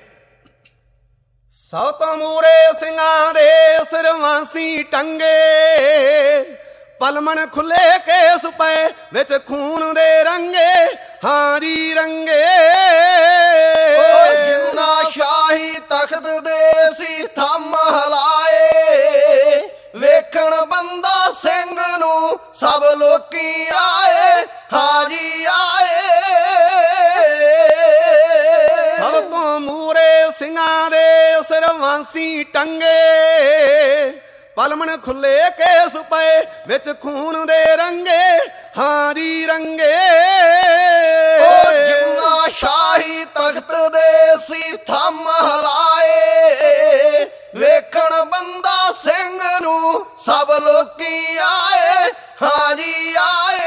ਸਭ ਤੋਂ ਮੂਰੇ ਸਿੰਘਾਂ ਦੇ ਸਰਵਾਂਸੀ ਟੰਗੇ, ਪਲਮਣ ਖੁੱਲੇ ਕੇਸ ਪਏ ਵਿੱਚ ਖੂਨ ਦੇ ਰੰਗੇ। ਹਾਂ ਜੀ ਰੰਗੇ ਜਿੰਨਾ ਸ਼ਾਹੀ ਤਖਤ ਦੇ ਸੀ ਥੰਮ ਹਲਾਏ, ਵੇਖਣ ਬੰਦਾ ਸਿੰਘ ਨੂੰ ਸਭ ਲੋਕੀ ਆਏ। ਹਾਂ ਜੀ ਆਏ। ਸਭ ਤੋਂ ਮੂਰੇ ਸਿੰਘਾਂ ਦੇ ਸਰਵਾਂਸੀ ਟੰਗੇ, ਪਲਮਣ ਖੁੱਲੇ ਕੇਸ ਪਏ ਵਿੱਚ ਖੂਨ ਦੇ ਰੰਗੇ। ਹਾਂ ਜੀ ਰੰਗੇ ਜਿੰਨਾ ਸ਼ਾਹੀ ਤਖਤ ਦੇ ਸੀ ਥੰਮ ਹਲਾਏ, ਵੇਖਣ ਬੰਦਾ ਸਿੰਘ ਨੂੰ ਸਭ ਲੋਕੀ ਆਏ। ਹਾਂ ਜੀ ਆਏ।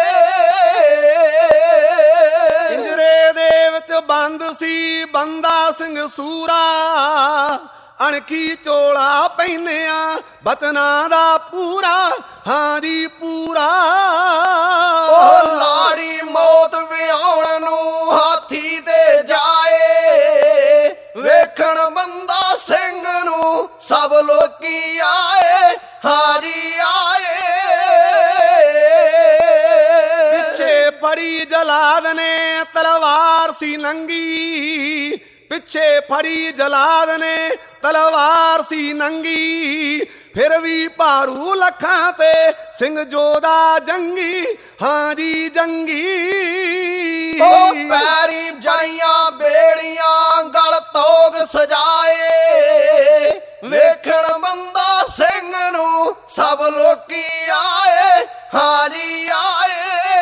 ਪਿੰਜਰੇ ਦੇ ਵਿੱਚ ਬੰਦ ਸੀ ਬੰਦਾ ਸਿੰਘ ਸੂਰਾ, ਅਣਖੀ ਚੋਲਾ ਪਹਿਨਿਆ ਬਚਨਾਂ ਦਾ ਪੂਰਾ। ਹਾਂ ਜੀ ਪੂਰਾ ਉਹ ਲਾੜੀ ਮੌਤ ਵਿਆਉਣ ਨੂੰ ਹਾਥੀ ਤੇ ਜਾਏ, ਵੇਖਣ ਬੰਦਾ ਸਿੰਘ ਨੂੰ ਸਭ ਲੋਕੀ ਆਏ। ਹਾਂ ਜੀ ਆਏ। ਪਿੱਛੇ ਫੜੀ ਜਲਾਦ ਨੇ ਤਲਵਾਰ ਸੀ ਨੰਗੀ, ਪਿੱਛੇ ਫੜੀ ਜਲਾਦ ਨੇ ਤਲਵਾਰ ਸੀ ਨੰਗੀ। ਫਿਰ ਵੀ ਭਾਰੂ ਲੱਖਾਂ ਤੇ ਸਿੰਘ ਜੋਧਾ ਜੰਗੀ। ਹਾਂ ਜੀ ਜੰਗੀ ਉਹ ਪੈਰੀ ਜਾਈਆਂ ਬੇੜੀਆਂ ਗਲ ਤੋਗ ਸਜਾਏ, ਵੇਖਣ ਬੰਦਾ ਸਿੰਘ ਨੂੰ ਸਭ ਲੋਕੀ ਆਏ। ਹਾਂ ਜੀ ਆਏ।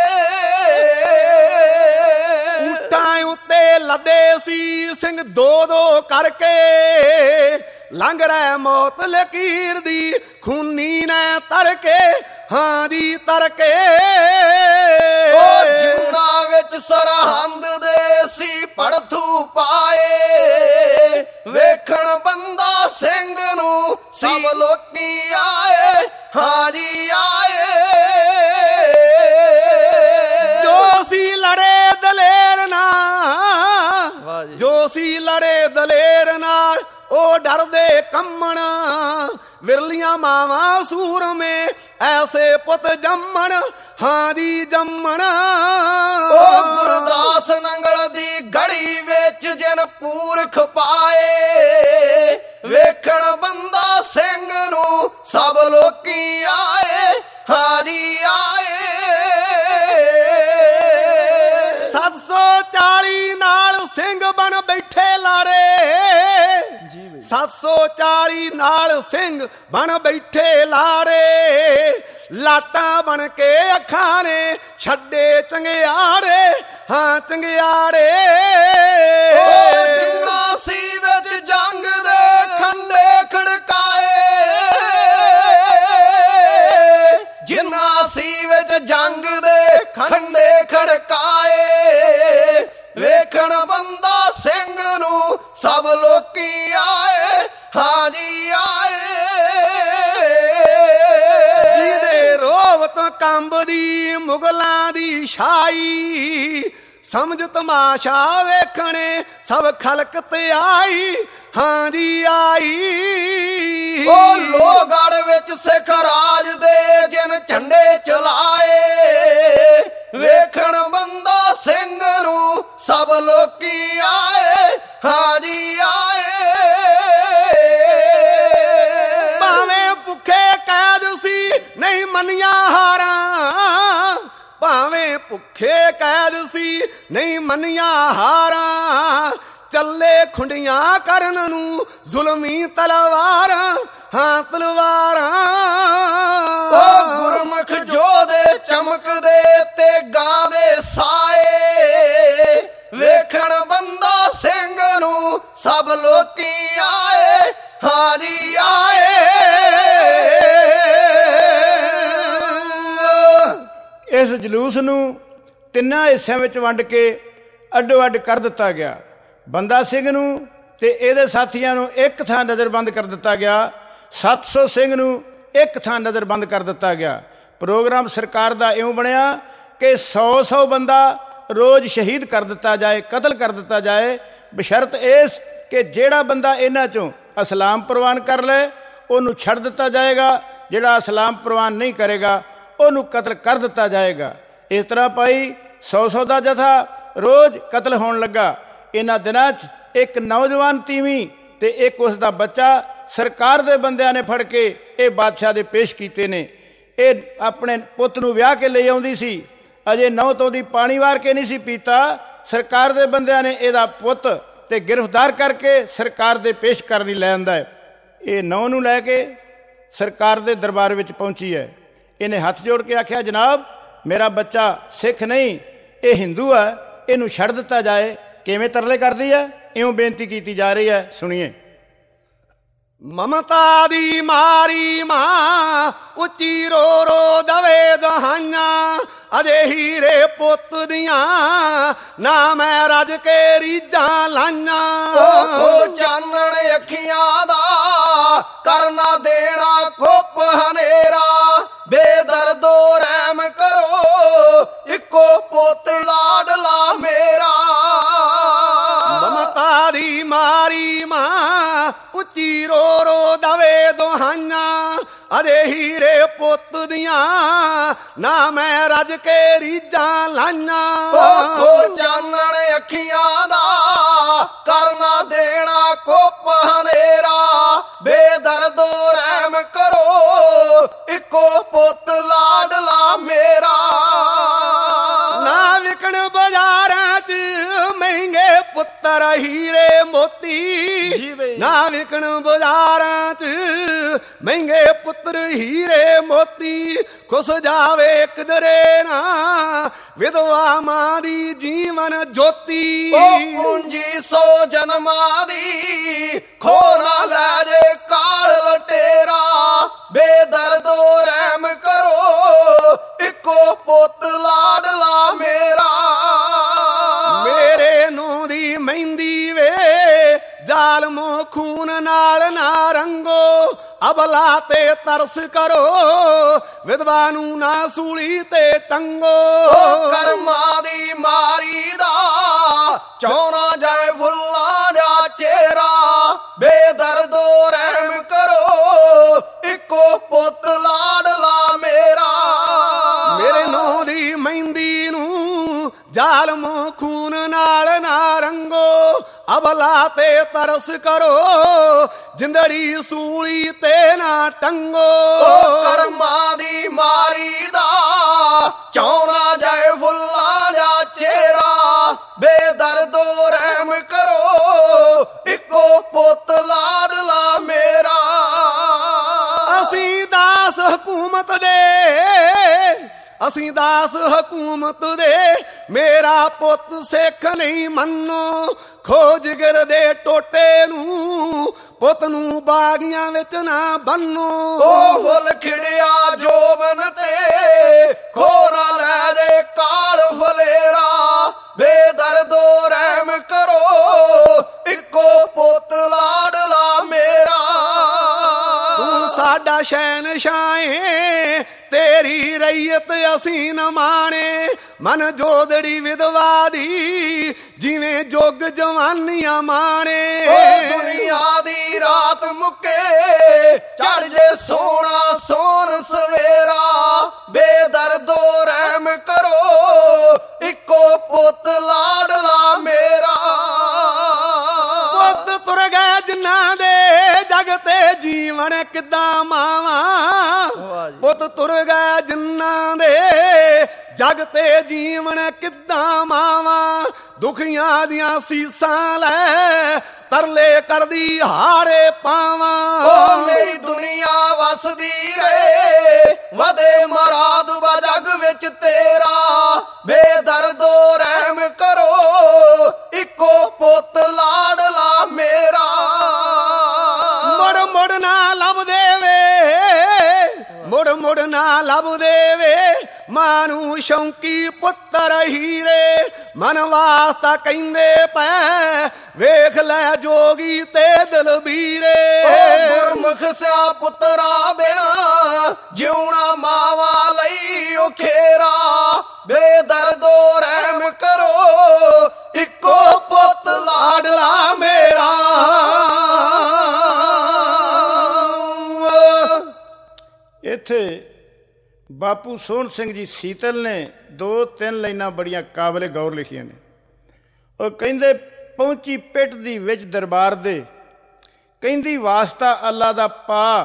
ਊਠਾਂ ਉੱਤੇ ਲੱਦੇ ਸੀ ਸਿੰਘ ਦੋ ਦੋ ਕਰਕੇ, ਲੰਘ ਰਹਿ ਮੌਤ ਲਕੀਰ ਦੀ ਖੂਨੀ ਨੇ ਤਰਕੇ। ਹਾਂ ਜੀ ਤਰਕੇ ਉਹ ਜੂਨਾ ਵਿੱਚ ਸਰਹੰਦ ਦੇ ਸੀ ਪੜਥੂ ਪਾਏ, ਵੇਖਣ ਬੰਦਾ ਸਿੰਘ ਨੂੰ ਸਭ ਲੋਕੀ ਆਏ। ਹਾਂ ਜੀ ਆਏ। ਜੋ ਸੀ ਲੜੇ ਦਲੇਰ ਨਾਲ, ਜੋ ਸੀ ਲੜੇ ਦਲੇਰ ਨਾਲ ਉਹ ਡਰਦੇ ਕੰਮਣ। ਵਿਰਲੀਆਂ ਮਾਵਾਂ ਸੂਰਮੇ ਐਸੇ ਪੁੱਤ ਜੰਮਣ। ਹਾਂ ਜੀ ਜੰਮਣ ਉਹ ਗੁਰਦਾਸ ਨੰਗਲ ਦੀ ਗੜੀ ਵਿੱਚ ਜਿਨ ਪੂਰਖ ਪਾਏ, ਵੇਖਣ ਬੰਦਾ ਸਿੰਘ ਨੂੰ ਸਭ ਲੋਕੀ ਆਏ। ਹਾਂ ਜੀ ਆਏ। ਸੱਤ ਸੌ ਚਾਲੀ ਨਾਲ ਸਿੰਘ ਬਣ ਬੈਠੇ ਲਾੜੇ, ਸੱਤ ਸੌ ਚਾਲੀ ਨਾਲ ਸਿੰਘ ਬਣ ਬੈਠੇ ਲਾੜੇ। ਲਾਟਾਂ ਬਣ ਕੇ ਅੱਖਾਂ ਨੇ ਛੱਡੇ ਚੰਗਿਆੜੇ। ਹਾਂ ਚੰਗਿਆੜੇ ਜਿੰਨਾ ਸਭ ਲੋਕੀ ਆਏ, ਹਾਂਜੀ ਆਏ। ਜਿਹਦੇ ਰੋਵ ਤੋਂ ਕੰਬਦੀ ਮੁਗਲਾਂ ਦੀ ਛਾਈ, ਸਮਝ ਤਮਾਸ਼ਾ ਵੇਖਣੇ ਸਭ ਖਲਕ ਤੇ ਆਈ, ਹਾਂਜੀ ਆਈ। ਉਹ ਲੋਹਗੜ੍ਹ ਵਿੱਚ ਸਿੱਖ ਰਾਜ ਦੇ ਜਿਨ ਝੰਡੇ ਚਲਾਏ, ਵੇਖਣ ਬੰਦਾ ਸਿੰਘ ਨੂੰ ਸਭ ਲੋਕੀ ਆਏ, ਹਾਂਜੀ ਆਏ। ਭਾਵੇਂ ਭੁੱਖੇ ਕੈਦ ਸੀ ਨਹੀਂ ਮੰਨੀਆਂ ਹਾਰਾਂ, ਭਾਵੇਂ ਭੁੱਖੇ ਕੈਦ ਸੀ ਨਹੀਂ ਮੰਨੀਆਂ ਹਾਰਾਂ, ਚੱਲੇ ਖੁੰਡੀਆਂ ਕਰਨ ਨੂੰ ਜ਼ੁਲਮੀ ਤਲਵਾਰਾਂ, ਹਾਂ ਤਲਵਾਰਾਂ। ਉਹ ਗੁਰਮੁਖ ਜੋਧੇ ਚਮਕਦੇ ਤੇ ਗਾਂਦੇ ਸਾਏ, ਵੇਖਣ ਬੰਦਾ ਸਿੰਘ ਨੂੰ ਸਭ ਲੋਕੀ ਆਏ, ਹਾਂਜੀ ਆਏ। ਇਸ ਜਲੂਸ ਨੂੰ ਤਿੰਨਾਂ ਹਿੱਸਿਆਂ ਵਿੱਚ ਵੰਡ ਕੇ ਅੱਡੋ ਅੱਡ ਕਰ ਦਿੱਤਾ ਗਿਆ। ਬੰਦਾ ਸਿੰਘ ਨੂੰ ਤੇ ਇਹਦੇ ਸਾਥੀਆਂ ਨੂੰ ਇੱਕ ਥਾਂ ਨਜ਼ਰਬੰਦ ਕਰ ਦਿੱਤਾ ਗਿਆ। ਸੱਤ ਸੌ ਸਿੰਘ ਨੂੰ ਇੱਕ ਥਾਂ ਨਜ਼ਰਬੰਦ ਕਰ ਦਿੱਤਾ ਗਿਆ। ਪ੍ਰੋਗਰਾਮ ਸਰਕਾਰ ਦਾ ਇਉਂ ਬਣਿਆ ਕਿ ਸੌ ਸੌ ਬੰਦਾ ਰੋਜ਼ ਸ਼ਹੀਦ ਕਰ ਦਿੱਤਾ ਜਾਏ, ਕਤਲ ਕਰ ਦਿੱਤਾ ਜਾਏ, ਬਸ਼ਰਤ ਇਸ ਕਿ ਜਿਹੜਾ ਬੰਦਾ ਇਹਨਾਂ ਚੋਂ ਇਸਲਾਮ ਪ੍ਰਵਾਨ ਕਰ ਲੈ ਉਹਨੂੰ ਛੱਡ ਦਿੱਤਾ ਜਾਏਗਾ, ਜਿਹੜਾ ਇਸਲਾਮ ਪ੍ਰਵਾਨ ਨਹੀਂ ਕਰੇਗਾ ਉਹਨੂੰ ਕਤਲ ਕਰ ਦਿੱਤਾ ਜਾਏਗਾ। ਇਸ ਤਰ੍ਹਾਂ ਭਾਈ ਸੌ ਸੌ ਦਾ ਜਥਾ ਰੋਜ਼ ਕਤਲ ਹੋਣ ਲੱਗਾ। ਇਹਨਾਂ ਦਿਨਾਂ 'ਚ ਇੱਕ ਨੌਜਵਾਨ ਤੀਵੀਂ ਤੇ ਇੱਕ ਉਸ ਦਾ ਬੱਚਾ ਸਰਕਾਰ ਦੇ ਬੰਦਿਆਂ ਨੇ ਫੜ ਕੇ ਇਹ ਬਾਦਸ਼ਾਹ ਦੇ ਪੇਸ਼ ਕੀਤੇ ਨੇ। ਇਹ ਆਪਣੇ ਪੁੱਤ ਨੂੰ ਵਿਆਹ ਕੇ ਲੈ ਆਉਂਦੀ ਸੀ, ਅਜੇ ਨਹੁੰ ਤੋਂ ਦੀ ਪਾਣੀ ਵਾਰ ਕੇ ਨਹੀਂ ਸੀ ਪੀਤਾ। ਸਰਕਾਰ ਦੇ ਬੰਦਿਆਂ ਨੇ ਇਹਦਾ ਪੁੱਤ ਤੇ ਗ੍ਰਿਫਤਾਰ ਕਰਕੇ ਸਰਕਾਰ ਦੇ ਪੇਸ਼ ਕਰਨ ਲਈ ਲੈ ਆਂਦਾ ਹੈ। ਇਹ ਨਹੁੰ ਨੂੰ ਲੈ ਕੇ ਸਰਕਾਰ ਦੇ ਦਰਬਾਰ ਵਿੱਚ ਪਹੁੰਚੀ ਹੈ। ਇਹਨੇ ਹੱਥ ਜੋੜ ਕੇ ਆਖਿਆ, ਜਨਾਬ ਮੇਰਾ ਬੱਚਾ ਸਿੱਖ ਨਹੀਂ, ਇਹ ਹਿੰਦੂ ਹੈ, ਇਹਨੂੰ ਛੱਡ ਦਿੱਤਾ ਜਾਏ। ਕਿਵੇਂ ਤਰਲੇ ਕਰਦੀ ਹੈ, ਇਉਂ ਬੇਨਤੀ ਕੀਤੀ ਜਾ ਰਹੀ ਹੈ, ਸੁਣੀਏ। ਮਮਤਾ ਦੀ ਮਾਰੀ ਮਾਂ ਉੱਚੀ ਰੋ ਰੋ ਦਵੇ ਦਹਾਈਆਂ, ਅਜੇ ਹੀਰੇ ਪੁੱਤ ਦੀਆਂ ਨਾ ਮੈਂ ਰੱਜ ਕੇ ਰੀਝਾਂ ਲਾਈਆਂ। ਉਹ ਚਾਨਣ ਅੱਖੀਆਂ ਦਾ ਕਰਨਾ ਦੇਣਾ ਖੁੱਪ ਹਨੇਰਾ, ਬੇਦਰਦੋ ਰਹਿਮ ਕਰੋ ਇੱਕੋ ਪੁੱਤ ਲਾਡਲਾ ਮੇਰਾ। ਮਮਤਾ ਦੀ ਮਾਰੀ ਮਾਂ ਉੱਚੀ ਰੋ ਰੋ ਦਵੇ ਦੁਹਾਈਆਂ, ਅਜੇ ਹੀਰੇ ਪੁੱਤ ਦੀਆਂ ਨਾ ਮੈਂ ਰੱਜ ਕੇ ਰੀਝਾਂ ਲਾਈਆਂ। ਉਹ ਚਾਨਣ ਅੱਖੀਆਂ ਦਾ ਕਰਨਾ ਦੇਣਾ ਖੁੱਪ ਹਨੇਰਾ, ਬੇਦਰਦੋ ਰਹਿਮ ਕਰੋ ਇੱਕੋ ਪੁੱਤ ਲਾਡਲਾ ਮੇਰਾ। ਨਾ ਵਿਕਣ ਬਾਜ਼ਾਰਾਂ 'ਚ ਮਹਿੰਗੇ ਪੁੱਤਰ ਹੀਰੇ ਮੋਤੀ, ਨਾ ਵਿਕਣ ਬਾਜ਼ਾਰਾਂ 'ਚ ਮਹਿੰਗੇ ਪੁੱਤਰ ਹੀਰੇ ਮੋਤੀ, ਖੁੱਸ ਜਾਵੇ ਕਿਧਰੇ ਨਾ ਵਿਧਵਾ ਮਾਂ ਦੀ ਜੀਵਨ ਜੋਤੀ। ਉਹ ਪੂੰਜੀ ਸੋ ਜਨਮਾਂ ਦੀ ਖੋ ਨਾ ਲੈ ਜੇ ਕਾਲ ਲਟੇਰਾ, ਬੇਦਰਦੋ ਰਹਿਮ ਕਰੋ ਇੱਕੋ ਪੁੱਤ ਲਾਡਲਾ ਮੇਰਾ। ਮੇਰੇ ਨੂੰ ਦੀ ਮਹਿੰਦੀ ਵੇ ਜ਼ਾਲਮੋ ਖੂਨ ਨਾਲ ਨਾ ਰੰਗੋ, ਅਬਲਾ ਤੇ ਤਰਸ ਕਰੋ ਵਿਧਵਾ ਨੂੰ ਨਾ ਸੂਲੀ ਤੇ ਟੰਗੋ। ਕਰਮਾਂ ਦੀ ਮਾਰੀ ਦਾ ਚੌਣਾ ਜਾਏ ਫੁੱਲਾਂ ਦਾ ਚਿਹਰਾ, ਬੇਦਰਦੋ ਰਹਿਮ ਕਰੋ ਇੱਕੋ ਪੁੱਤ ਲਾਡਲਾ ਮੇਰਾ। ਮੇਰੇ ਨੂੰ ਦੀ ਮਹਿੰਦੀ ਨੂੰ ਜ਼ਾਲਮੋ ਖੂਨ ਨਾਲ ਨਾ ਰੰਗੋ, ਅਬਲਾ ਤੇ ਤਰਸ ਕਰੋ ਜਿੰਦੜੀ ਸੂਲੀ ਤੇ ਨਾ ਟੰਗੋ। ਕਰਮਾਂ ਦੀ ਮਾਰੀ ਦਾ ਚੌਣਾ ਜਾਏ ਫੁੱਲਾਂ ਦਾ ਚਿਹਰਾ, ਬੇਦਰਦੋ ਰਹਿਮ ਕਰੋ ਇੱਕੋ ਪੁੱਤ ਲਾਡਲਾ ਮੇਰਾ। ਅਸੀਂ ਦਾਸ ਹਕੂਮਤ ਦੇ, ਅਸੀਂ ਦਾਸ ਹਕੂਮਤ ਦੇ, ਮੇਰਾ ਪੁੱਤ ਸਿੱਖ ਨਹੀਂ ਮੰਨੋ, ਖੋਜ ਗਿਰ ਦੇ ਟੋਟੇ ਨੂੰ ਪੁੱਤ ਨੂੰ ਬਾਗੀਆਂ ਵਿੱਚ ਨਾ ਬੰਨੋ। ਉਹ ਫੁੱਲ ਖਿੜਿਆ ਜੋਬਨ ਤੇ ਖੋ ਨਾ ਲੈ ਦੇ ਕਾਲ ਫਲੇਰਾ, ਬੇਦਰਦੋ ਰਹਿਮ ਕਰੋ ਇੱਕੋ ਸਾਡਾ ਸ਼ਹਿਨਸ਼ਾਹ ਤੇਰੀ ਰਈਅਤ ਅਸੀਂ ਨਾ ਮਾਣੇ। ਮਨ ਜੋਦੜੀ ਵਿਧਵਾ ਦੀ ਜਿਵੇਂ ਜੁਗ ਜਵਾਨੀਆਂ ਮਾਣੇ। ਦੁਨੀਆ ਦੀ ਰਾਤ ਮੁੱਕੇ ਚੜ ਜੇ ਸੋਹਣਾ ਸੋਨ ਸਵੇਰਾ, ਬੇਦਰਦੋ ਰਹਿਮ ਕਰੋ ਇੱਕੋ ਪੁੱਤ ਲਾਡਲਾ ਮੇਰਾ। ਪੁੱਤ ਤੁਰ ਗਏ ਜਿਨ੍ਹਾਂ ਦੇ ਜਗ ਤੇ ਜੀਵਨ ਕਿੱਦਾਂ ਮਾਵਾਂ। ਪੁੱਤ ਤੁਰ ਗਏ ਜਿਨ੍ਹਾਂ ਦੇ ਜਗ ਤੇ ਜੀਵਨ ਕਿੱਦਾਂ ਮਾਵਾਂ। ਦੁਖੀਆਂ ਦੀਆਂ ਸੀਸਾਂ ਲੈ ਤਰਲੇ ਕਰਦੀ ਹਾਰੇ ਪਾਵਾਂ। ਓ ਮੇਰੀ ਦੁਨੀਆ ਵਸਦੀ ਏ ਵਧੇ ਮਰਾਦ ਵਾ ਜਗ ਵਿੱਚ ਤੇਰਾ, ਬੇਦਰਦੋ ਰਹਿਮ ਕਰੋ ਇੱਕੋ ਪੁੱਤ ਲਾਡਲਾ ਮੇਰਾ। ਮੁੜ ਮੁੜ ਨਾ ਲੱਭ ਦੇਵੇ, ਮੁੜ ਮੁੜ ਨਾ ਲੱਭ ਦੇਵੇ ਮਾਂ ਨੂੰ ਸ਼ੌਂਕੀ ਪੁੱਤਰ ਹੀਰੇ। ਮਨ ਵਾਸਤਾ ਕਹਿੰਦੇ ਪੈ ਵੇਖ ਲੈ ਜੋਗੀ ਤੇ ਦਲਬੀਰੇ। ਗੁਰਮੁਖ ਸਿਆ ਪੁੱਤਰਾ ਬਿਨਾ ਜਿਉਣਾ ਮਾਵਾਂ ਲਈ ਓ ਖੇਰਾ, ਬੇਦਰਦੋ ਰਹਿਮ ਕਰੋ ਇੱਕੋ ਪੁੱਤ ਲਾਡਲਾ ਮੇਰਾ। ਇੱਥੇ ਬਾਪੂ ਸੋਹਣ ਸਿੰਘ ਜੀ ਸੀਤਲ ਨੇ ਦੋ ਤਿੰਨ ਲਾਈਨਾਂ ਬੜੀਆਂ ਕਾਬਲੇ ਗੌਰ ਲਿਖੀਆਂ ਨੇ। ਉਹ ਕਹਿੰਦੇ ਪਹੁੰਚੀ ਪਿੱਠ ਦੀ ਵਿੱਚ ਦਰਬਾਰ ਦੇ, ਕਹਿੰਦੀ ਵਾਸਤਾ ਅੱਲਾ ਦਾ ਪਾ।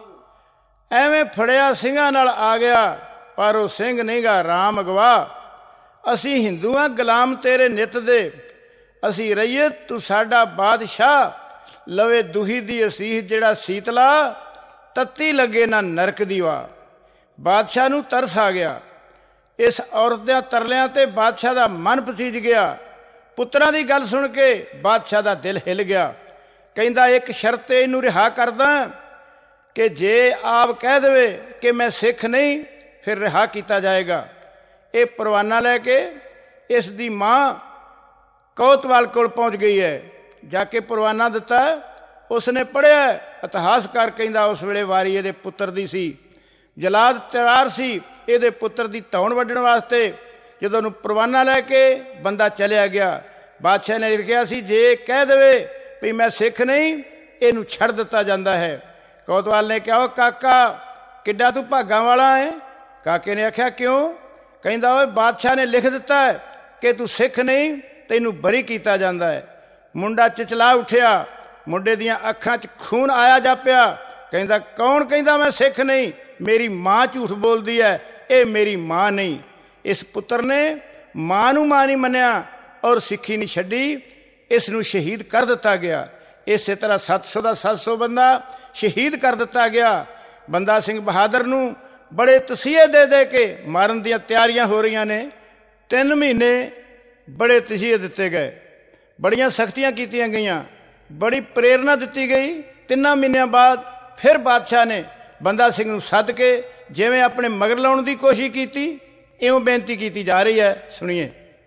ਐਵੇਂ ਫੜਿਆ ਸਿੰਘਾਂ ਨਾਲ ਆ ਗਿਆ ਪਰ ਉਹ ਸਿੰਘ ਨਹੀਂਗਾ ਰਾਮ ਅਗਵਾ। ਅਸੀਂ ਹਿੰਦੂਆਂ ਗੁਲਾਮ ਤੇਰੇ ਨਿੱਤ ਦੇ, ਅਸੀਂ ਰਹੀਏ ਤੂੰ ਸਾਡਾ ਬਾਦਸ਼ਾਹ। ਲਵੇ ਦੁਹੀ ਦੀ ਅਸੀਸ ਜਿਹੜਾ ਸੀਤਲਾ, ਤੱਤੀ ਲੱਗੇ ਨਾ ਨਰਕ ਦੀ ਵਾ। ਬਾਦਸ਼ਾਹ ਨੂੰ ਤਰਸ ਆ ਗਿਆ ਇਸ ਔਰਤ ਦੇ ਤਰਲਿਆਂ ਤੇ। ਬਾਦਸ਼ਾਹ ਦਾ ਮਨ ਪਸੀਜ ਗਿਆ। ਪੁੱਤਰਾਂ ਦੀ ਗੱਲ ਸੁਣ ਕੇ ਬਾਦਸ਼ਾਹ ਦਾ ਦਿਲ ਹਿੱਲ ਗਿਆ। ਕਹਿੰਦਾ ਇੱਕ ਸ਼ਰਤ ਇਹਨੂੰ ਰਿਹਾ ਕਰਦਾ ਕਿ ਜੇ ਆਪ ਕਹਿ ਦੇਵੇ ਕਿ ਮੈਂ ਸਿੱਖ ਨਹੀਂ ਫਿਰ ਰਿਹਾ ਕੀਤਾ ਜਾਏਗਾ। ਇਹ ਪਰਵਾਨਾ ਲੈ ਕੇ ਇਸ ਦੀ ਮਾਂ ਕੋਤਵਾਲ ਕੋਲ ਪਹੁੰਚ ਗਈ ਹੈ। ਜਾ ਕੇ ਪਰਵਾਨਾ ਦਿੱਤਾ। ਉਸਨੇ ਪੜ੍ਹਿਆ ਇਤਿਹਾਸਕਾਰ ਕਹਿੰਦਾ ਉਸ ਵੇਲੇ ਵਾਰੀ ਇਹਦੇ ਪੁੱਤਰ ਦੀ ਸੀ। ਜਲਾਦ ਤਿਆਰ ਸੀ ਇਹਦੇ ਪੁੱਤਰ ਦੀ ਧੌਣ ਵੱਢਣ ਵਾਸਤੇ। ਜਦੋਂ ਉਹਨੂੰ ਪਰਵਾਨਾ ਲੈ ਕੇ ਬੰਦਾ ਚਲਿਆ ਗਿਆ, ਬਾਦਸ਼ਾਹ ਨੇ ਲਿਖਿਆ ਸੀ ਜੇ ਕਹਿ ਦੇਵੇ ਵੀ ਮੈਂ ਸਿੱਖ ਨਹੀਂ ਇਹਨੂੰ ਛੱਡ ਦਿੱਤਾ ਜਾਂਦਾ ਹੈ। ਕੋਤਵਾਲ ਨੇ ਕਿਹਾ ਉਹ ਕਾਕਾ ਕਿੱਡਾ ਤੂੰ ਭਾਗਾਂ ਵਾਲਾ ਹੈ। ਕਾਕੇ ਨੇ ਆਖਿਆ ਕਿਉਂ? ਕਹਿੰਦਾ ਓਏ ਬਾਦਸ਼ਾਹ ਨੇ ਲਿਖ ਦਿੱਤਾ ਹੈ ਕਿ ਤੂੰ ਸਿੱਖ ਨਹੀਂ ਤੈਨੂੰ ਬਰੀ ਕੀਤਾ ਜਾਂਦਾ ਹੈ। ਮੁੰਡਾ ਚਿਚਲਾ ਉੱਠਿਆ, ਮੁੰਡੇ ਦੀਆਂ ਅੱਖਾਂ 'ਚ ਖੂਨ ਆਇਆ ਜਾਪਿਆ। ਕਹਿੰਦਾ ਕੌਣ ਕਹਿੰਦਾ ਮੈਂ ਸਿੱਖ ਨਹੀਂ? ਮੇਰੀ ਮਾਂ ਝੂਠ ਬੋਲਦੀ ਹੈ, ਇਹ ਮੇਰੀ ਮਾਂ ਨਹੀਂ। ਇਸ ਪੁੱਤਰ ਨੇ ਮਾਂ ਨੂੰ ਮਾਂ ਨਹੀਂ ਮੰਨਿਆ ਔਰ ਸਿੱਖੀ ਨਹੀਂ ਛੱਡੀ। ਇਸ ਨੂੰ ਸ਼ਹੀਦ ਕਰ ਦਿੱਤਾ ਗਿਆ। ਇਸੇ ਤਰ੍ਹਾਂ ਸੱਤ ਸੌ ਦਾ ਸੱਤ ਸੌ ਬੰਦਾ ਸ਼ਹੀਦ ਕਰ ਦਿੱਤਾ ਗਿਆ। ਬੰਦਾ ਸਿੰਘ ਬਹਾਦਰ ਨੂੰ ਬੜੇ ਤਸੀਹੇ ਦੇ ਦੇ ਕੇ ਮਾਰਨ ਦੀਆਂ ਤਿਆਰੀਆਂ ਹੋ ਰਹੀਆਂ ਨੇ। ਤਿੰਨ ਮਹੀਨੇ ਬੜੇ ਤਸੀਹੇ ਦਿੱਤੇ ਗਏ, ਬੜੀਆਂ ਸਖਤੀਆਂ ਕੀਤੀਆਂ ਗਈਆਂ, ਬੜੀ ਪ੍ਰੇਰਨਾ ਦਿੱਤੀ ਗਈ। ਤਿੰਨਾਂ ਮਹੀਨਿਆਂ ਬਾਅਦ ਫਿਰ ਬਾਦਸ਼ਾਹ ਨੇ ਬੰਦਾ ਸਿੰਘ ਨੂੰ ਸੱਦ ਕੇ ਜਿਵੇਂ ਆਪਣੇ ਮਗਰ ਲਾਉਣ ਦੀ ਕੋਸ਼ਿਸ਼ ਕੀਤੀ ਇਉਂ ਬੇਨਤੀ ਕੀਤੀ ਜਾ ਰਹੀ ਹੈ। ਸੁਣੀਏ।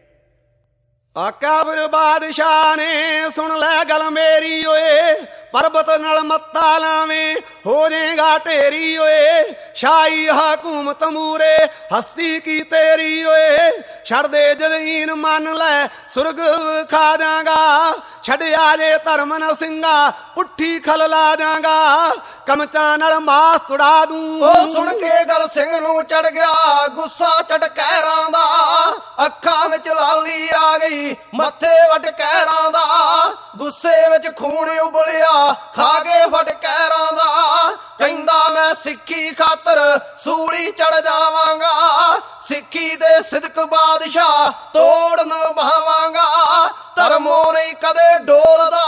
ਆਕਾਬਰ ਬਾਦਸ਼ਾਹ ਨੇ ਸੁਣ ਲੈ ਗੱਲ ਮੇਰੀ ਓਏ, ਪਰਬਤ ਨਾਲ ਮੱਤਾ ਲਾਵੇਂ ਹੋ ਜਾਏਗਾ ਢੇਰੀ ਓਏ। ਸ਼ਾਹੀ ਹਕੂਮਤ ਮੂਰੇ ਹਸਤੀ ਕੀ ਤੇਰੀ ਓਏ। ਛੱਡ ਦੇ ਜਲੀਨ ਮੰਨ ਲੈ ਸੁਰਗ ਖਾ ਜਾਗਾ। ਛੱਡਿਆ ਜੇ ਧਰਮ ਨ ਸਿੰਘਾ ਪੁੱਠੀ ਖਲ ਲਾ ਜਾਗਾ। ਕਮਚਾਂ ਨਾਲ ਮਾਸ ਤੁੜਾ ਦੂੰ। ਉਹ ਸੁਣ ਕੇ ਗੱਲ ਸਿੰਘ ਨੂੰ ਚੜ ਗਿਆ ਗੁੱਸਾ ਚਟਕੈਰਾਂ ਦਾ। ਅੱਖਾਂ ਵਿੱਚ ਲਾਲੀ ਆ ਗਈ ਮੱਥੇ ਵਟਕੈਰਾਂ ਦਾ। ਗੁੱਸੇ ਵਿੱਚ ਖੂਨ ਉਬਲਿਆ ਖਾ ਕੇ ਫਟਕੈਰਾਂ ਦਾ। ਕਹਿੰਦਾ ਮੈਂ ਸਿੱਖੀ ਖਾਤਰ ਸੂਲੀ ਚੜ ਜਾਵਾਂਗਾ। ਸਿੱਖੀ ਦੇ ਸਿਦਕ ਬਾਦਸ਼ਾਹ ਤੋੜ ਨਿਭਾਵਾਂਗਾ। ਧਰਮੋਂ ਨਹੀਂ ਕਦੇ ਡੋਲਦਾ।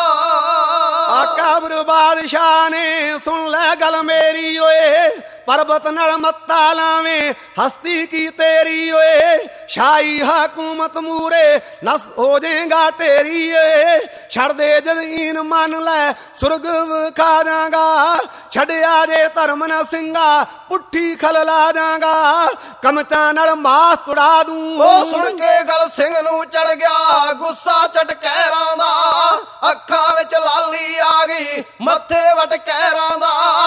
ਆਕਾਬਰ ਬਾਦਸ਼ਾਹ ਨੇ ਸੁਣ ਲੈ ਗੱਲ ਮੇਰੀ ਓਏ, ਪਰਬਤ ਨਾਲ ਮੱਤਾ ਲਾਵੇਂ ਹਸਤੀ ਕੀ ਤੇਰੀ ਓਏ। ਸ਼ਾਹੀ ਹਕੂਮਤ ਮੂਰੇ ਨਸ ਹੋ ਜਾਏਗਾ ਢੇਰੀ ਓਏ। ਛੱਡ ਦੇ ਜਲੀਨ ਮੰਨ ਲੈ ਸੁਰਗ ਵਿਖਾ ਜਾਗਾ। ਛੱਡਿਆ ਜੇ ਧਰਮ ਨ ਸਿੰਘਾ ਪੁੱਠੀ ਖਲ ਲਾ ਜਾਗਾ। ਕਮਚਾਂ ਨਾਲ ਮਾਸ ਤੁੜਾ ਦੂੰ। ਉਹ ਸੁਣ ਕੇ ਗੱਲ ਸਿੰਘ ਨੂੰ ਚੜ ਗਿਆ ਗੁੱਸਾ ਚਟਕੈਰਾਂ ਦਾ। ਅੱਖਾਂ ਵਿੱਚ ਲਾਲੀ ਆ ਗਈ ਮੱਥੇ ਵਟਕੈਰਾਂ ਦਾ।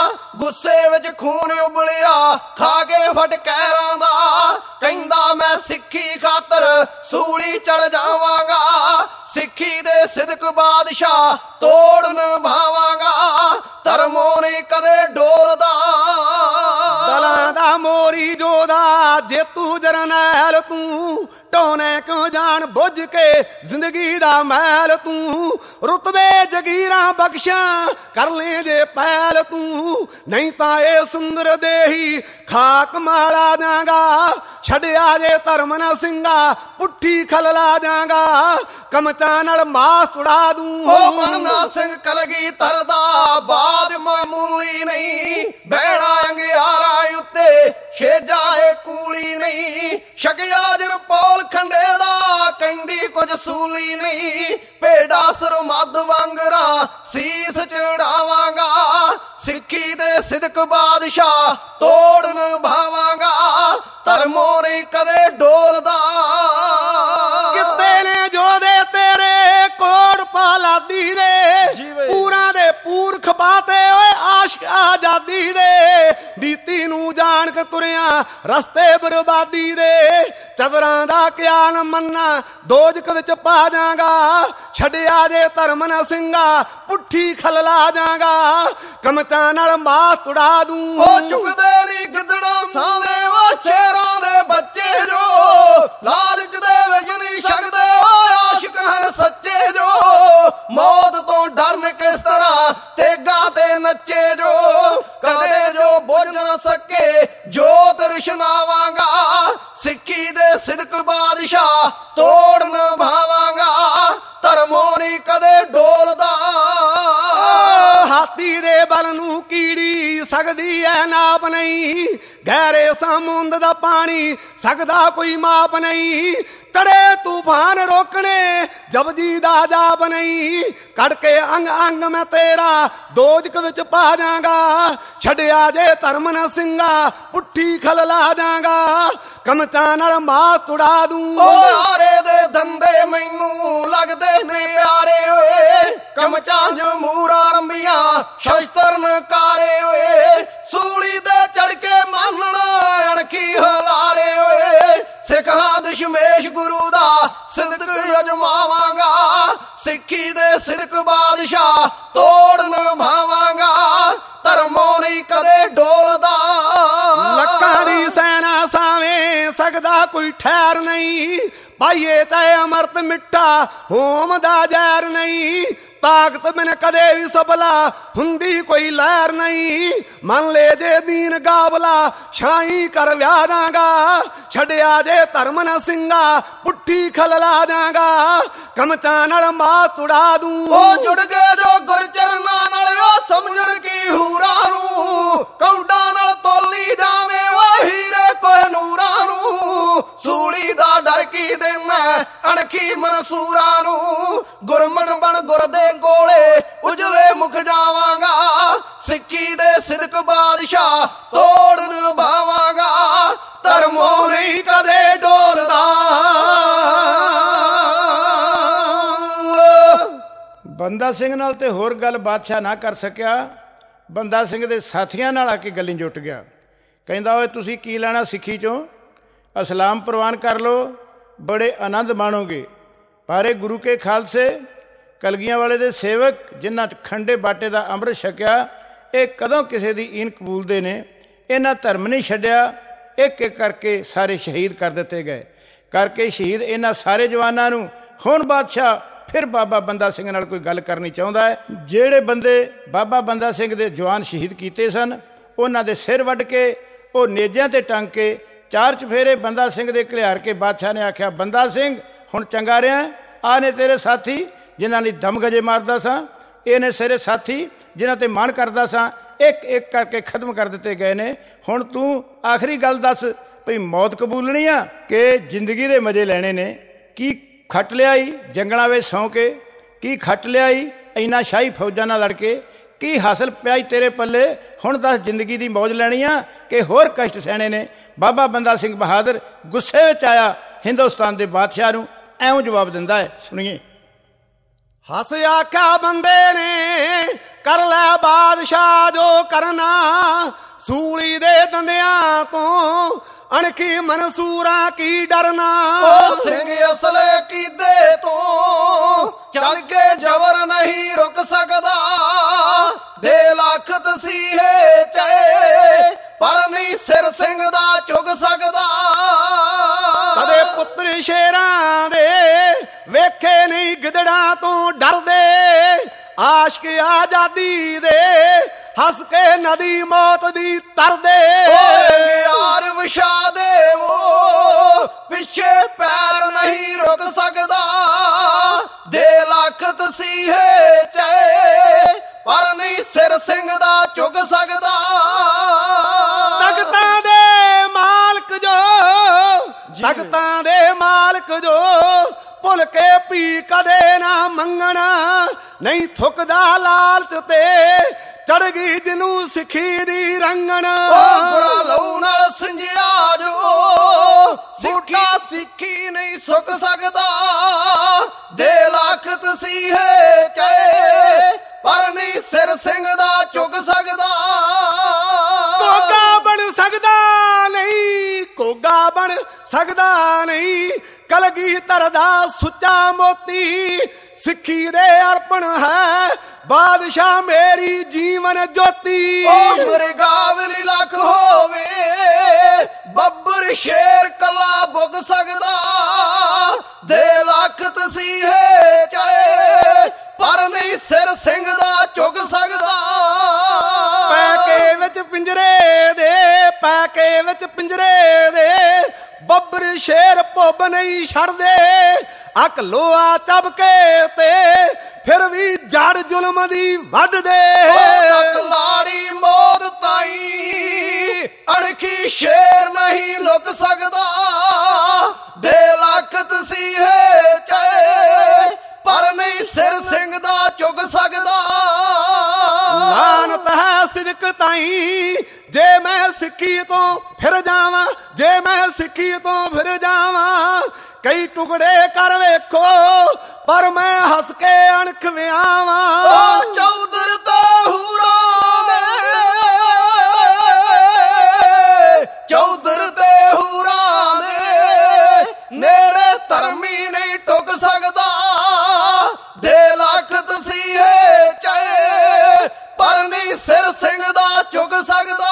ਗੁੱਸੇ ਵਿੱਚ ਖੂਨ ਉਬਲਿਆ ਖਾ ਕੇ ਫਟਕੈਰਾਂ ਦਾ। ਕਹਿੰਦਾ ਮੈਂ ਸਿੱਖੀ ਖਾਤਰ ਸੂਲੀ ਚੜ ਜਾਵਾਂਗਾ, ਸਿੱਖੀ ਦੇ ਸਿਦਕ ਬਾਦਸ਼ਾਹ ਤੋੜ ਨਿਭਾਵਾਂਗਾ, ਧਰਮੋਂ ਨਹੀਂ ਕਦੇ ਡੋਲਦਾ। ਦਲਾਂ ਦਾ ਮੋਰੀ ਜੋਦਾ ਜੇਤੂ ਜਰਨੈਲ ਤੂੰ, ਢੋਨੇ ਕਿਉਂ ਜਾਣ ਬੁੱਝ ਕੇ ਜ਼ਿੰਦਗੀ ਦਾ ਮੈਲ ਤੂੰ। ਰੁਤਬੇ ਜਗੀਰਾਂ ਬਖਸ਼ਾਂ ਕਰ ਲੈ ਜੇ ਪਹਿਲ ਤੂੰ, ਨਹੀਂ ਤਾਂ ਇਹ ਸੁੰਦਰ ਦੇਹੀ ਖਾਕ ਮਾਲਾ ਜਾਂਗਾ। ਛੱਡਿਆ ਜੇ ਧਰਮ ਨਾ ਸਿੰਘਾ ਪੁੱਠੀ ਖਲ ਲਾ ਜਾਂਗਾ, ਕਮਚਾਂ ਨਾਲ ਮਾਸ ਤੁੜਾ ਦੂੰ। ਉਹ ਬੰਦਾ ਸਿੰਘ ਕਲਗੀਧਰ ਦਾ ਬਾਦ ਮਾਮੂਲੀ ਨਹੀਂ, ਬਹਿਣਾ ਅੰਗਿਆਰਾਂ ਉੱਤੇ ਛੇਜਾ ਏ ਕੂਲੀ ਨਹੀਂ। ਛਕਿਆ ਜਰਪੋਲ ਖੰਡੇ ਦਾ ਕਹਿੰਦੀ ਕੁਝ ਸੂਲੀ ਨਹੀਂ, ਭੇਡਾ ਸਰਮਦ ਵਾਂਗਰਾ ਸੀਸ ਚੜਾਵਾਂਗਾ, ਸਿੱਖੀ ਦੇ ਸਿਦਕ ਬਾਦਸ਼ਾਹ ਤੋੜ ਨਿਭਾਵਾਂਗਾ, ਧਰਮੋਂ ਨਹੀਂ ਕਦੇ ਡੋਲਦਾ। ਕਿਤੇ ਨੇ ਜੋਦੇ ਤੇਰੇ ਕੋੜ ਪਾਲਾਦੀ ਦੇ, ਪੂਰਾਂ ਦੇ ਪੂਰਖ ਬਾਤੇ ਓਏ ਆਸ਼ਕ ਆਜ਼ਾਦੀ ਦੇ। ਨੀਤੀ ਨੂੰ ਜਾਣ ਕੇ ਤੁਰਿਆ ਰਸਤੇ ਬਰਬਾਦੀ ਦੇ, ਚਦਰਾਂ ਦਾ ਕਿਆ ਨ ਮੰਨਾ ਦੋਜਕ ਵਿੱਚ ਪਾ ਜਾਗਾ। ਛੱਡਿਆ ਜੇ ਧਰਮ ਨਾ ਸਿੰਘਾ ਪੁੱਠੀ ਖਲ ਲਾ ਜਾਗਾ, ਕਮਚਾਂ ਨਾਲ ਮਾਸ ਤੁੜਾ ਦੂੰ। ਉਹ ਚੁੱਕਦੇ ਨੀ ਗਿੱਦੜਾ ਸਾਵੇਂ ਉਹ ਸ਼ੇਰਾਂ ਦੇ ਬੱਚੇ ਜੋ, ਲਾਲਚ ਦੇ ਵਿੱਚ ਨਹੀਂ ਛਕਦੇ ਉਹ ਆਸ਼ਿਕ ਹਨ ਸੱਚੇ ਜੋ। ਮੌਤ ਤੋਂ ਡਰਨ ਕਿਸ ਤਰ੍ਹਾਂ ਤੇਗਾ ਤੇ ਨੱਚੇ ਜੋ, ਕਦੇ ਜੋ ਬੁੱਝ ਨਾ ਸਕੇ ਜੋਤ ਰੁਸ਼ਨਾਵਾਂਗਾ, ਸਿੱਖੀ ਦੇ ਸਿਦਕ ਬਾਦਸ਼ਾਹ ਤੋੜ ਨਿਭਾਵਾਂਗਾ, ਧਰਮੋਂ ਨਹੀਂ ਕਦੇ ਡੋਲਦਾ। ਹਾਥੀ ਦੇ ਬਲ ਨੂੰ ਕੀੜੀ ਸਕਦੀ ਐ ਨਾਪ ਨਹੀਂ, ਗਹਿਰੇ ਸਮੁੰਦ ਦਾ ਪਾਣੀ ਸਕਦਾ ਕੋਈ ਮਾਪ ਨਹੀਂ। ਤੜੇ ਤੂਫਾਨ ਰੋਕਣੇ ਜਪਜੀ ਦਾ ਜਾਪ ਨਹੀਂ, ਕੱਢ ਕੇ ਅੰਗ ਅੰਗ ਮੈਂ ਤੇਰਾ ਦੋਜਕ ਵਿੱਚ ਪਾ ਜਾਗਾ। ਛੱਡਿਆ ਜੇ ਧਰਮ ਨਾ ਸਿੰਘਾ ਪੁੱਠੀ ਖਲ ਲਾ ਜਾਗਾ, ਕਮਚਾਂ ਨਾਲ ਮਾਸ ਤੁੜਾ ਦੂੰ। ਉਹ ਆਰੇ ਦੇ ਧੰਦੇ ਮੈਨੂੰ ਲੱਗਦੇ ਨੇ ਪਿਆਰੇ ਓਏ, ਕਮਚਾਂ ਜਮੂਰਾ ਰੰਬੀਆਂ ਸ਼ਸਤਰ ਨਕਾਰੇ ਓਏ। ਸੂਲੀ ਦੇ ਚੜ ਕੇ ਮਾਨਣਾ ਅਣਖੀ ਹਲਾਰੇ ਓਏ, ਸਿੱਖਾਂ ਦਸ਼ਮੇਸ਼ ਗੁਰੂ ਦਾ ਸਿਦਕ ਅਜਮਾਵਾਂਗਾ, ਸਿੱਖੀ ਦੇ ਸਿਦਕ ਬਾਦਸ਼ਾਹ ਤੋੜ ਨਿਭਾਵਾਂਗਾ, ਧਰਮੋਂ ਨਹੀਂ ਕਦੇ ਡੋਲਦਾ। ਲੱਖਾਂ ਦੀ ਸੈਨਾ ਸਾਵੇਂ ਸਕਦਾ ਕੋਈ ਠਹਿਰ ਨਹੀਂ, ਪਾਈਏ ਚਾਹੇ ਅਮਰਤ ਮਿੱਠਾ ਹੋਮ ਦਾ ਜ਼ਹਿਰ ਨਹੀਂ। ਤਾਕਤ ਬਿਨ ਕਦੇ ਵੀ ਸਬਲਾ ਹੁੰਦੀ ਕੋਈ ਲਹਿਰ ਨਹੀਂ, ਮੰਨ ਲੈ ਜੇ ਦੀਨ ਗਾਵਲਾ ਛਾਈ ਕਰ ਵਿਆਹ ਦਾਂਗਾ। ਛੱਡਿਆ ਜੇ ਧਰਮ ਨਾ ਸਿੰਘਾ ਪੁੱਠੀ ਖਲ ਲਾ ਦਾਂਗਾ, ਕਮਚਾਂ ਨਾਲ ਮਾਸ ਤੁੜਾ ਦੂੰ। ਉਹ ਜੁੜ ਗਏ ਜੋ ਗੁਰਚਰਨਾਂ ਨਾਲ ਉਹ ਸਮਝਣ ਕੀ ਹੂਰਾਂ ਨੂੰ, ਕੌਡਾ ਨਾਲ ਤੋਲੀ ਜਾਵੇਂ ਉਹ ਹੀਰੇ ਕੋਹ ਨੂਰਾਂ ਨੂੰ। ਸੂਲੀ ਦਾ ਡਰ ਕੀ ਦੇਣਾ ਅਣਖੀ ਮਨਸੂਰਾਂ ਨੂੰ, ਗੁਰਮਣ ਬਣ ਗੁਰ ਦੇ ਕੋਲੇ ਉਜਲੇ ਮੁਖ ਜਾਵਾਂਗਾ, ਸਿੱਖੀ ਦੇ ਸਿਦਕ ਬਾਦਸ਼ਾਹ ਤੋੜ ਨਿਭਾਵਾਂਗਾ, ਧਰਮੋਂ ਨਹੀਂ ਕਦੇ ਡੋਲਦਾ। ਬੰਦਾ ਸਿੰਘ ਨਾਲ ਤੇ ਹੋਰ ਗੱਲ ਬਾਦਸ਼ਾਹ ਨਾ ਕਰ ਸਕਿਆ, ਬੰਦਾ ਸਿੰਘ ਦੇ ਸਾਥੀਆਂ ਨਾਲ ਆ ਕੇ ਗੱਲੀ ਜੁਟ ਗਿਆ। ਕਹਿੰਦਾ ਓਏ ਤੁਸੀਂ ਕੀ ਲੈਣਾ ਸਿੱਖੀ ਚੋਂ, ਅਸਲਾਮ ਪ੍ਰਵਾਨ ਕਰ ਲਓ, ਬੜੇ ਆਨੰਦ ਮਾਣੋਗੇ। ਪਰ ਇਹ ਗੁਰੂ ਕੇ ਖਾਲਸੇ ਕਲਗੀਆਂ ਵਾਲੇ ਦੇ ਸੇਵਕ ਜਿਨ੍ਹਾਂ ਖੰਡੇ ਬਾਟੇ ਦਾ ਅੰਮ੍ਰਿਤ ਛਕਿਆ, ਇਹ ਕਦੋਂ ਕਿਸੇ ਦੀ ਈਨ ਕਬੂਲਦੇ ਨੇ। ਇਹਨਾਂ ਧਰਮ ਨਹੀਂ ਛੱਡਿਆ, ਇੱਕ ਇੱਕ ਕਰਕੇ ਸਾਰੇ ਸ਼ਹੀਦ ਕਰ ਦਿੱਤੇ ਗਏ। ਕਰਕੇ ਸ਼ਹੀਦ ਇਹਨਾਂ ਸਾਰੇ ਜਵਾਨਾਂ ਨੂੰ ਹੁਣ ਬਾਦਸ਼ਾਹ ਫਿਰ ਬਾਬਾ ਬੰਦਾ ਸਿੰਘ ਨਾਲ ਕੋਈ ਗੱਲ ਕਰਨੀ ਚਾਹੁੰਦਾ ਹੈ। ਜਿਹੜੇ ਬੰਦੇ ਬਾਬਾ ਬੰਦਾ ਸਿੰਘ ਦੇ ਜਵਾਨ ਸ਼ਹੀਦ ਕੀਤੇ ਸਨ, ਉਹਨਾਂ ਦੇ ਸਿਰ ਵੱਢ ਕੇ ਉਹ ਨੇਜਿਆਂ 'ਤੇ ਟੰਗ ਕੇ ਚਾਰ ਚਫੇਰੇ ਬੰਦਾ ਸਿੰਘ ਦੇ ਘਲਿਆਰ ਕੇ ਬਾਦਸ਼ਾਹ ਨੇ ਆਖਿਆ, ਬੰਦਾ ਸਿੰਘ ਹੁਣ ਚੰਗਾ ਰਿਹਾ, ਆਹ ਨੇ ਤੇਰੇ ਸਾਥੀ ਜਿਨ੍ਹਾਂ ਲਈ ਦਮ ਗਜੇ ਮਾਰਦਾ ਸਾਂ, ਇਹ ਨੇ ਤੇਰੇ ਸਾਥੀ ਜਿਨ੍ਹਾਂ 'ਤੇ ਮਾਣ ਕਰਦਾ ਸਾਂ, ਇੱਕ ਇੱਕ ਕਰਕੇ ਖਤਮ ਕਰ ਦਿੱਤੇ ਗਏ ਨੇ। ਹੁਣ ਤੂੰ ਆਖਰੀ ਗੱਲ ਦੱਸ ਭਈ ਮੌਤ ਕਬੂਲਣੀ ਆ ਕਿ ਜ਼ਿੰਦਗੀ ਦੇ ਮਜ਼ੇ ਲੈਣੇ ਨੇ। ਕੀ ਖੱਟ ਲਿਆਈ ਜੰਗਲਾਂ ਵਿੱਚ ਸੌਂ ਕੇ, ਕੀ ਖੱਟ ਲਿਆਈ ਇੰਨਾ ਸ਼ਾਹੀ ਫੌਜਾਂ ਨਾਲ ਲੜ ਕੇ, ਕੀ ਹਾਸਲ ਪਿਆਈ ਤੇਰੇ ਪੱਲੇ। ਹੁਣ ਦੱਸ ਜ਼ਿੰਦਗੀ ਦੀ ਮੌਜ ਲੈਣੀ ਆ ਕਿ ਹੋਰ ਕਸ਼ਟ ਸਹਿਣੇ ਨੇ। ਬਾਬਾ ਬੰਦਾ ਸਿੰਘ ਬਹਾਦਰ ਗੁੱਸੇ ਵਿੱਚ ਆਇਆ ਹਿੰਦੁਸਤਾਨ ਦੇ ਬਾਦਸ਼ਾਹ ਨੂੰ ਐਉਂ ਜਵਾਬ ਦਿੰਦਾ ਹੈ, ਸੁਣੀਏ। ਹੱਸ ਆਖਿਆ ਬੰਦੇ ਨੇ ਕਰ ਲੈ ਬਾਦਸ਼ਾਹ ਜੋ ਕਰਨਾ, ਸੂਲੀ ਦੇ ਦੰਦਿਆਂ ਤੋਂ ਅਣਖੀ ਮਨਸੂਰਾਂ ਕੀ ਡਰਨਾ। ਉਹ ਸਿੰਘ ਅਸਲੇ ਕੀਦੇ ਤੋਂ ਚੱਲ ਕੇ ਜ਼ਬਰ ਨਹੀਂ ਰੁਕ ਸਕਦਾ, ਦੇ ਲੱਖ ਤਸੀਹੇ ਚਏ ਪਰ ਨਹੀਂ ਸਿਰ ਸਿੰਘ ਦਾ ਚੁੱਕ ਸਕਦਾ। ਕਦੇ ਪੁੱਤਰ ਸ਼ੇਰਾਂ ਦੇ ਵੇਖੇ ਨਹੀਂ ਗਿੱਦੜਾਂ ਤੋਂ ਡਰਦੇ, ਆਸ਼ਕ ਆਜ਼ਾਦੀ ਦੇ ਹੱਸ ਕੇ ਨਦੀ ਮੌਤ ਦੀ ਤਰਦੇ। ਯਾਰ ਵਿਸ਼ਾ ਦੇ ਉਹ ਪਿੱਛੇ ਪੈਰ ਨਹੀਂ ਰੁਕ ਸਕਦਾ, ਦੇ ਲੱਖ ਤਸੀਹੇ ਚਏ ਪਰ ਨਹੀਂ ਸਿਰ ਸਿੰਘ ਦਾ ਚੁੱਕ ਸਕਦਾ। ਤਖਤਾਂ ਦੇ ਮਾਲਕ ਜੋ, ਤਖਤਾਂ ਦੇ ਮਾਲਕ ਜੋ ਭੁੱਲ ਕੇ ਪੀ ਕਦੇ ਨਾ ਮੰਗਣਾ, ਨਹੀਂ ਥੁੱਕਦਾ ਲਾਲਚ ਤੇ ਚੜ ਗਈ ਜਿਹਨੂੰ ਸਿੱਖੀ ਦੀ ਰੰਗਣ। ਗੁਰਾ ਲਹੂ ਨਾਲ ਸਿੰਜਿਆ ਜੋ ਸਿੱਖਾ ਸਿੱਖੀ ਨਹੀਂ ਸੁੱਕ ਸਕਦਾ, ਦੇ ਲੱਖ ਤਸੀਹੇ ਚਏ ਪਰ ਨਹੀਂ ਸਿਰ ਸਿੰਘ ਦਾ ਚੁੱਕ ਸਕਦਾ। ਕੋਗਾ ਬਣ ਸਕਦਾ ਨਹੀਂ, ਕੋਗਾ ਬਣ ਸਕਦਾ ਨਹੀਂ, ਕਲਗੀਧਰ ਦਾ ਸੁੱਚਾ ਮੋਤੀ ਸਿੱਖੀ ਦੇ ਅਰਪਣ ਹੈ, ਬਾਦਸ਼ਾਹ ਮੇਰੀ ਜੀਵਨ ਜੋਤੀ। ਉਹ ਮਰਗਾਵਲੀ ਲੱਖ ਹੋਵੇ ਬੱਬਰ ਸ਼ੇਰ ਕੱਲਾ ਬੁੱਗ ਸਕਦਾ, ਦੇ ਲੱਖ ਤਸੀਹੇ ਚਏ ਪਰ ਨਹੀਂ ਸਿਰ ਸਿੰਘ ਦਾ ਚੁੱਕ ਸਕਦਾ। ਪੈਕੇ ਵਿੱਚ ਪਿੰਜਰੇ ਦੇ, ਪੈਕੇ ਵਿੱਚ ਪਿੰਜਰੇ ਦੇ ਬੱਬਰ ਸ਼ੇਰ ਭੁੱਬ ਨਹੀਂ ਛੱਡਦੇ, ਅੱਕ ਲੋਹਾ ਚੱਬ ਕੇ ਤੇ ਫਿਰ ਵੀ ਜੜ ਜ਼ੁਲਮ ਦੀ ਵੱਢਦੇ। ਲਾੜੀ ਮੌਤ ਤਾਈ ਅਣਖੀ ਸ਼ੇਰ ਨਹੀਂ ਲੁਕ ਸਕਦਾ, ਦੇ ਲੱਖ ਤਸੀਹੇ ਚਏ ਪਰ ਨਹੀਂ ਸਿਰ ਸਿੰਘ ਦਾ ਚੁੱਕ ਸਕਦਾ। ਲਾਨਤ ਹੈ ਸਿਦਕ ਤਾਈ ਜੇ ਮੈਂ ਸਿੱਖੀ ਤੋਂ ਫਿਰ ਜਾਵਾਂ, ਜੇ ਮੈਂ ਸਿੱਖੀ ਤੋਂ ਫਿਰ ਜਾਵਾਂ, ਕਈ ਟੁਕੜੇ ਕਰ ਵੇਖੋ ਪਰ ਮੈਂ ਹੱਸ ਕੇ ਅਣਖ ਵਿਆਵਾਂ। ਚੌਧਰ ਤੇ ਹੂਰਾਂ ਦੇ, ਚੌਧਰ ਤੇ ਹੂਰਾਂ ਦੇ ਨੇੜੇ ਧਰਮੀ ਨਹੀਂ ਟੁੱਕ ਸਕਦਾ, ਦੇ ਲੱਖ ਤਸੀਹੇ ਚਏ ਪਰ ਨਹੀਂ ਸਿਰ ਸਿੰਘ ਦਾ ਚੁੱਕ ਸਕਦਾ।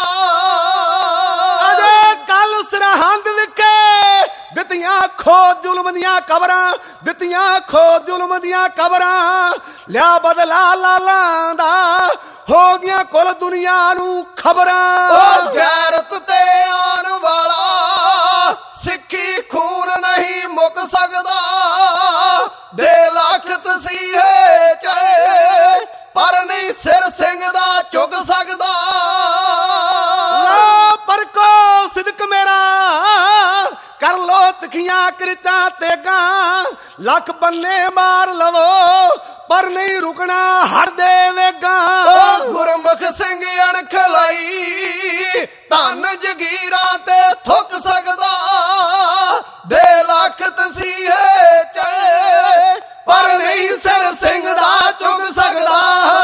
ਅਜੇ ਕੱਲ ਸਰਹੰਦ ਵਿਖੇ ਦਿੱਤੀਆਂ ਖੋਦ ਜ਼ੁਲਮ ਦੀਆਂ ਕਬਰਾਂ, ਦਿੱਤੀਆਂ ਖੋਦ ਜ਼ੁਲਮ ਦੀਆਂ ਕਬਰਾਂ, ਲਿਆ ਬਦਲਾ ਲਾਲਾਂ ਦਾ ਹੋ ਗਿਆ ਕੁੱਲ ਦੁਨੀਆ ਨੂੰ ਖਬਰਾਂ। ਗੈਰਤ ਤੇ ਆਉਣ ਵਾਲਾ ਸਿੱਖੀ ਖੂਨ ਨਹੀਂ ਮੁੱਕ ਸਕਦਾ, ਦੇ ਲੱਖ ਤਸੀਹੇ ਚਏ ਪਰ ਨਹੀਂ ਸਿਰ ਸਿੰਘ ਦਾ ਚੁੱਕ ਸਕਦਾ। ਪਰ ਕੋ ਸਿਦਕ ਮੇਰਾ ਕਰ ਲੋ ਤਿੱਖੀਆਂ ਕਿਰਤਾਂ ਤੇਗਾਂ, ਲੱਖ ਬੰਨੇ ਮਾਰ ਲਵੋ ਪਰ ਨਹੀਂ ਰੁਕਣਾ ਹਰਦੇ ਵੇਗਾਂ। ਗੁਰਮੁਖ ਸਿੰਘ ਅਣਖ ਲਈ ਧਨ ਜਗੀਰਾਂ ਤੇ ਥੁੱਕ ਸਕਦਾ, ਦੇ ਲੱਖ ਤਸੀਹੇ ਚਏ ਪਰ ਨਹੀਂ ਸਿਰ ਸਿੰਘ ਦਾ ਚੁੱਕ ਸਕਦਾ।